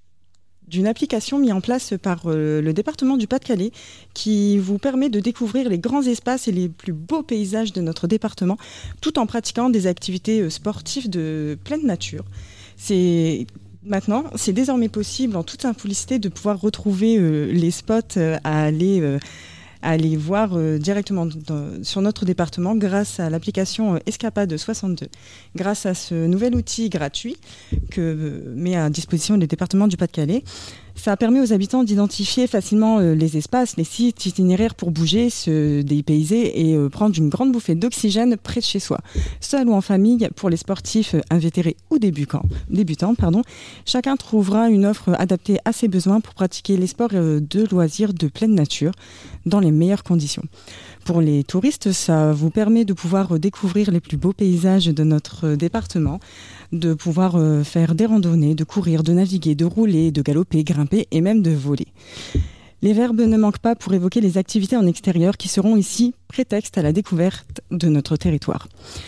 d'une application mise en place par euh, le département du Pas-de-Calais qui vous permet de découvrir les grands espaces et les plus beaux paysages de notre département tout en pratiquant des activités euh, sportives de pleine nature. C'est maintenant, c'est désormais possible en toute simplicité de pouvoir retrouver euh, les spots euh, à aller euh, à aller voir euh, directement dans, sur notre département grâce à l'application euh, Escapade soixante-deux. Grâce à ce nouvel outil gratuit que euh, met à disposition le département du Pas-de-Calais, ça permet aux habitants d'identifier facilement euh, les espaces, les sites itinéraires pour bouger, se dépayser et euh, prendre une grande bouffée d'oxygène près de chez soi. Seul ou en famille, pour les sportifs euh, invétérés ou débutants, débutants pardon, chacun trouvera une offre adaptée à ses besoins pour pratiquer les sports euh, de loisirs de pleine nature dans les meilleures conditions. Pour les touristes, ça vous permet de pouvoir découvrir les plus beaux paysages de notre département, de pouvoir faire des randonnées, de courir, de naviguer, de rouler, de galoper, grimper et même de voler. Les verbes ne manquent pas pour évoquer les activités en extérieur qui seront ici prétexte à la découverte de notre territoire.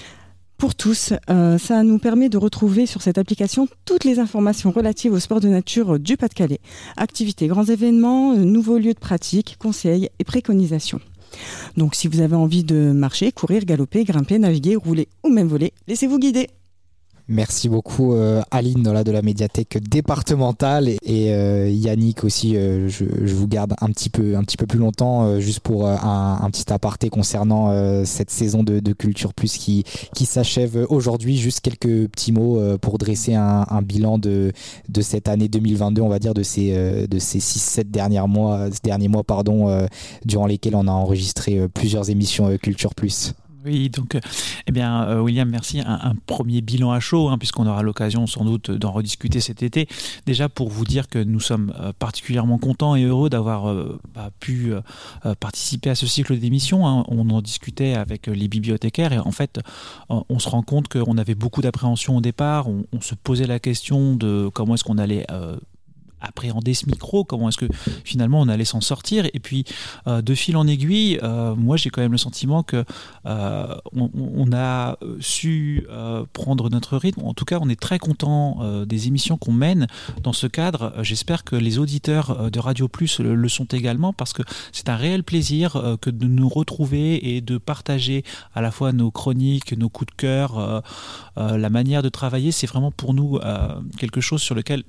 Pour tous, euh, ça nous permet de retrouver sur cette application toutes les informations relatives au sport de nature du Pas-de-Calais, activités, grands événements, nouveaux lieux de pratique, conseils et préconisations. Donc si vous avez envie de marcher, courir, galoper, grimper, naviguer, rouler ou même voler, laissez-vous guider. Merci beaucoup euh, Aline de la médiathèque départementale et, et euh, Yannick aussi, euh, je, je vous garde un petit peu, un petit peu plus longtemps euh, juste pour euh, un, un petit aparté concernant euh, cette saison de, de Culture Plus qui, qui s'achève aujourd'hui. Juste quelques petits mots euh, pour dresser un, un bilan de, de cette année deux mille vingt-deux, on va dire de ces, euh, de ces six sept derniers mois, derniers mois pardon, euh, durant lesquels on a enregistré euh, plusieurs émissions euh, Culture Plus. Oui, donc, euh, eh bien, euh, William, merci. Un, un premier bilan à chaud, hein, puisqu'on aura l'occasion sans doute d'en rediscuter cet été. Déjà pour vous dire que nous sommes euh, particulièrement contents et heureux d'avoir euh, bah, pu euh, participer à ce cycle d'émissions. Hein. On en discutait avec les bibliothécaires et en fait, euh, on se rend compte qu'on avait beaucoup d'appréhension au départ. On, on se posait la question de comment est-ce qu'on allait euh, appréhender ce micro, comment est-ce que finalement on allait s'en sortir, et puis euh, de fil en aiguille, euh, moi j'ai quand même le sentiment que euh, on, on a su euh, prendre notre rythme. En tout cas, on est très content euh, des émissions qu'on mène dans ce cadre. J'espère que les auditeurs de Radio Plus le, le sont également, parce que c'est un réel plaisir euh, que de nous retrouver et de partager à la fois nos chroniques, nos coups de cœur, euh, euh, la manière de travailler. C'est vraiment pour nous euh, quelque chose sur lequel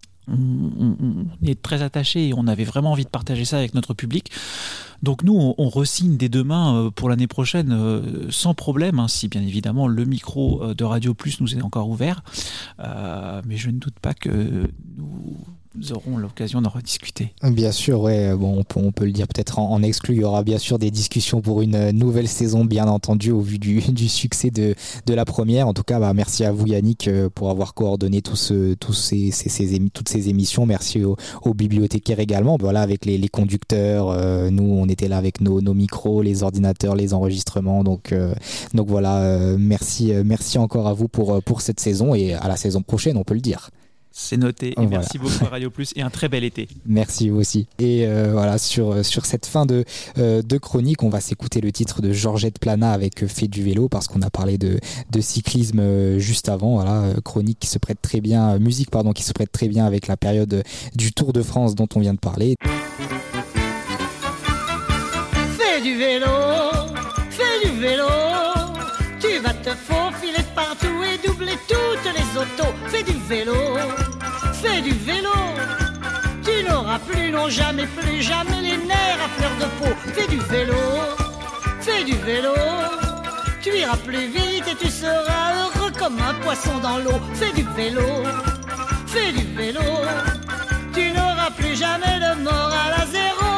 On, on est très attaché et on avait vraiment envie de partager ça avec notre public. Donc nous, on, on re-signe dès demain pour l'année prochaine euh, sans problème, hein, si bien évidemment le micro de Radio Plus nous est encore ouvert. Euh, mais je ne doute pas que nous nous aurons l'occasion d'en rediscuter. Bien sûr, ouais. Bon, on peut, on peut le dire peut-être en, en exclu. Il y aura bien sûr des discussions pour une nouvelle saison, bien entendu, au vu du, du succès de, de la première. En tout cas, bah, merci à vous, Yannick, pour avoir coordonné tout ce, tous ces, ces, ces émi- toutes ces émissions. Merci aux, aux bibliothécaires également. Voilà, avec les, les conducteurs, euh, nous, on était là avec nos, nos micros, les ordinateurs, les enregistrements. Donc, euh, donc voilà, euh, merci, merci encore à vous pour, pour cette saison et à la saison prochaine, on peut le dire. C'est noté. Et Voilà. merci beaucoup à Radio Plus et un très bel été. Merci vous aussi. Et euh, voilà, sur, sur cette fin de, euh, de chronique, on va s'écouter le titre de Georgette Plana avec euh, Fais du vélo, parce qu'on a parlé de, de cyclisme euh, juste avant. Voilà, euh, chronique qui se prête très bien, euh, musique pardon, qui se prête très bien avec la période euh, du Tour de France dont on vient de parler. Fais du vélo, fais du vélo, tu vas te faufiler partout et doubler toutes les autos. Fais du vélo, fais du vélo, tu n'auras plus, non jamais, plus jamais les nerfs à fleur de peau. Fais du vélo, fais du vélo, tu iras plus vite et tu seras heureux comme un poisson dans l'eau. Fais du vélo, fais du vélo, tu n'auras plus jamais de moral à zéro.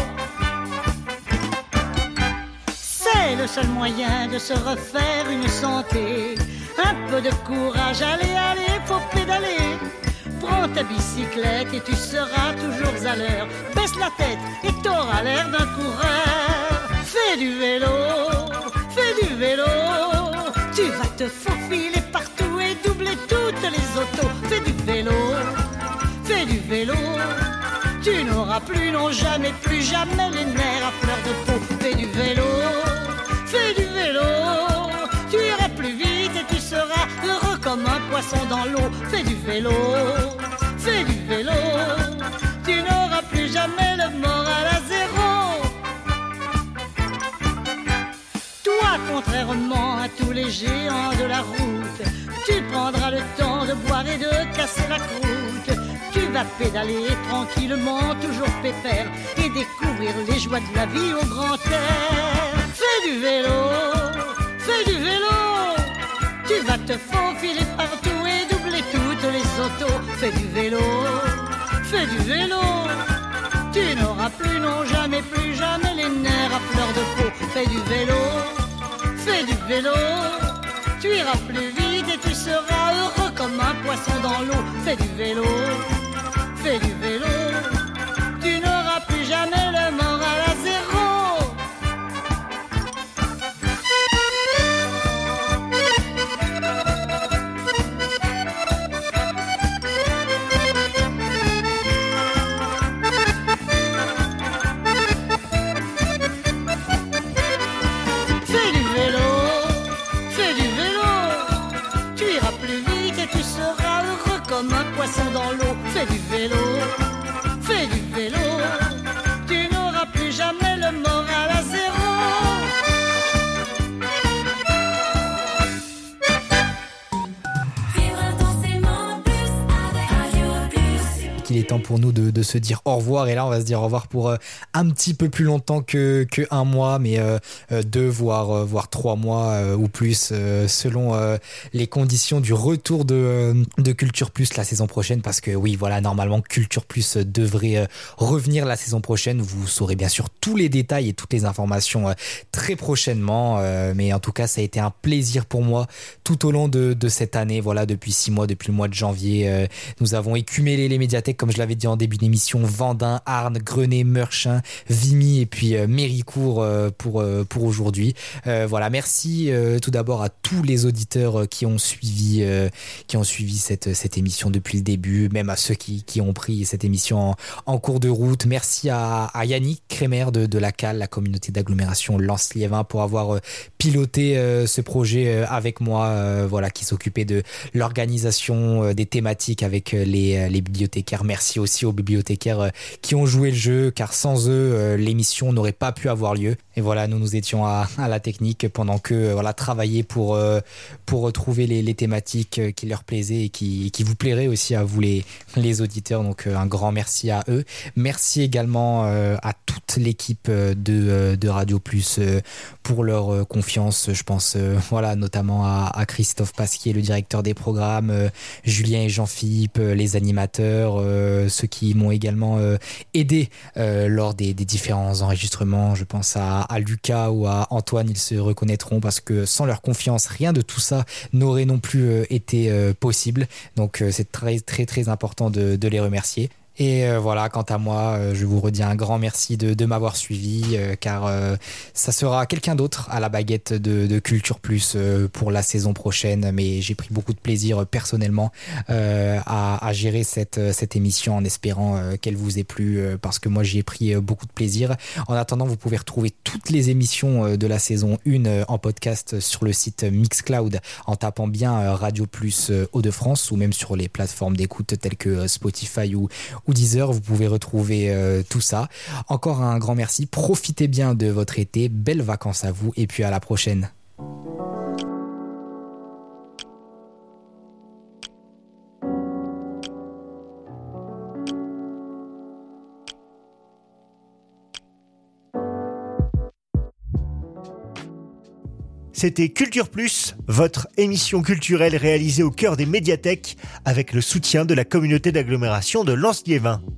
C'est le seul moyen de se refaire une santé. Un peu de courage, allez, allez, faut pédaler. Prends ta bicyclette et tu seras toujours à l'heure. Baisse la tête et t'auras l'air d'un coureur. Fais du vélo, fais du vélo, tu vas te faufiler partout et doubler toutes les autos. Fais du vélo, fais du vélo, tu n'auras plus, non jamais, plus jamais les nerfs à fleur de peau. Fais du vélo, fais du vélo, tu iras plus vite et tu seras heureux comme un poisson dans l'eau. Fais du vélo, fais du vélo, tu n'auras plus jamais le moral à zéro. Toi, contrairement à tous les géants de la route, tu prendras le temps de boire et de casser la croûte. Tu vas pédaler tranquillement, toujours pépère, et découvrir les joies de la vie au grand air. Fais du vélo, fais du vélo, tu vas te faufiler partout et doubler toutes les autos. Fais du vélo, fais du vélo, tu n'auras plus, non jamais, plus jamais les nerfs à fleur de peau. Fais du vélo, fais du vélo, tu iras plus vite et tu seras heureux comme un poisson dans l'eau. Fais du vélo, fais du vélo, tu n'auras plus jamais le moral à zéro. Fais du vélo, fais du vélo, tu iras plus vite et tu seras heureux comme un poisson dans l'eau. Fais du vélo, fais du vélo, tu n'auras plus jamais le moral à zéro. Vivre intensément plus avec Radio Plus. Qu'il est temps pour nous de, de se dire au revoir, et là on va se dire au revoir pour euh, un petit peu plus longtemps que, que un mois, mais euh, euh, deux voire, euh, voire trois mois euh, ou plus euh, selon euh, les conditions du retour de, euh, de Culture Plus la saison prochaine, parce que oui voilà, normalement Culture Plus devrait euh, revenir la saison prochaine. Vous saurez bien sûr tous les détails et toutes les informations euh, très prochainement, euh, mais en tout cas ça a été un plaisir pour moi tout au long de, de cette année, voilà, depuis six mois, depuis le mois de janvier. euh, nous avons écumé les, les médiathèques, comme je l'avais dit en début d'émission, Vendin, Arnes, Grenay, Meurchin, Vimy et puis euh, Méricourt euh, pour, euh, pour aujourd'hui. Euh, voilà, merci euh, tout d'abord à tous les auditeurs euh, qui ont suivi, euh, qui ont suivi cette, cette émission depuis le début, même à ceux qui, qui ont pris cette émission en, en cours de route. Merci à, à Yannick Crémer de, de la C A L, la communauté d'agglomération Lens-Liévin, pour avoir euh, piloté euh, ce projet euh, avec moi, euh, voilà, qui s'occupait de l'organisation euh, des thématiques avec euh, les, euh, les bibliothécaires. Merci aussi aux bibliothécaires euh, qui ont joué le jeu, car sans eux, euh, l'émission n'aurait pas pu avoir lieu. Et voilà, nous nous étions à, à la technique pendant que euh, voilà, travailler pour, euh, pour retrouver les, les thématiques euh, qui leur plaisaient et qui, qui vous plairaient aussi à vous les, les auditeurs. Donc euh, un grand merci à eux. Merci également euh, à toute l'équipe euh, de, euh, de Radio Plus euh, pour leur euh, confiance. Je pense euh, voilà, notamment à, à Christophe Pasquier, le directeur des programmes, euh, Julien et Jean-Philippe, euh, les animateurs, euh, ceux qui m'ont également euh, aidé euh, lors des, des différents enregistrements. Je pense à, à Lucas ou à Antoine, ils se reconnaîtront, parce que sans leur confiance, rien de tout ça n'aurait non plus euh, été euh, possible. Donc euh, c'est très très très important de, de les remercier. Et euh, voilà, quant à moi, euh, je vous redis un grand merci de, de m'avoir suivi, euh, car euh, ça sera quelqu'un d'autre à la baguette de, de Culture Plus euh, pour la saison prochaine. Mais j'ai pris beaucoup de plaisir euh, personnellement euh, à, à gérer cette, cette émission en espérant euh, qu'elle vous ait plu, euh, parce que moi j'y ai pris euh, beaucoup de plaisir. En attendant, vous pouvez retrouver toutes les émissions euh, de la saison un euh, en podcast sur le site Mixcloud en tapant bien euh, Radio Plus euh, Hauts-de-France, ou même sur les plateformes d'écoute telles que euh, Spotify ou ou Deezer, vous pouvez retrouver euh, tout ça. Encore un grand merci, profitez bien de votre été, belles vacances à vous et puis à la prochaine. C'était Culture Plus, votre émission culturelle réalisée au cœur des médiathèques avec le soutien de la communauté d'agglomération de Lens-Liévin.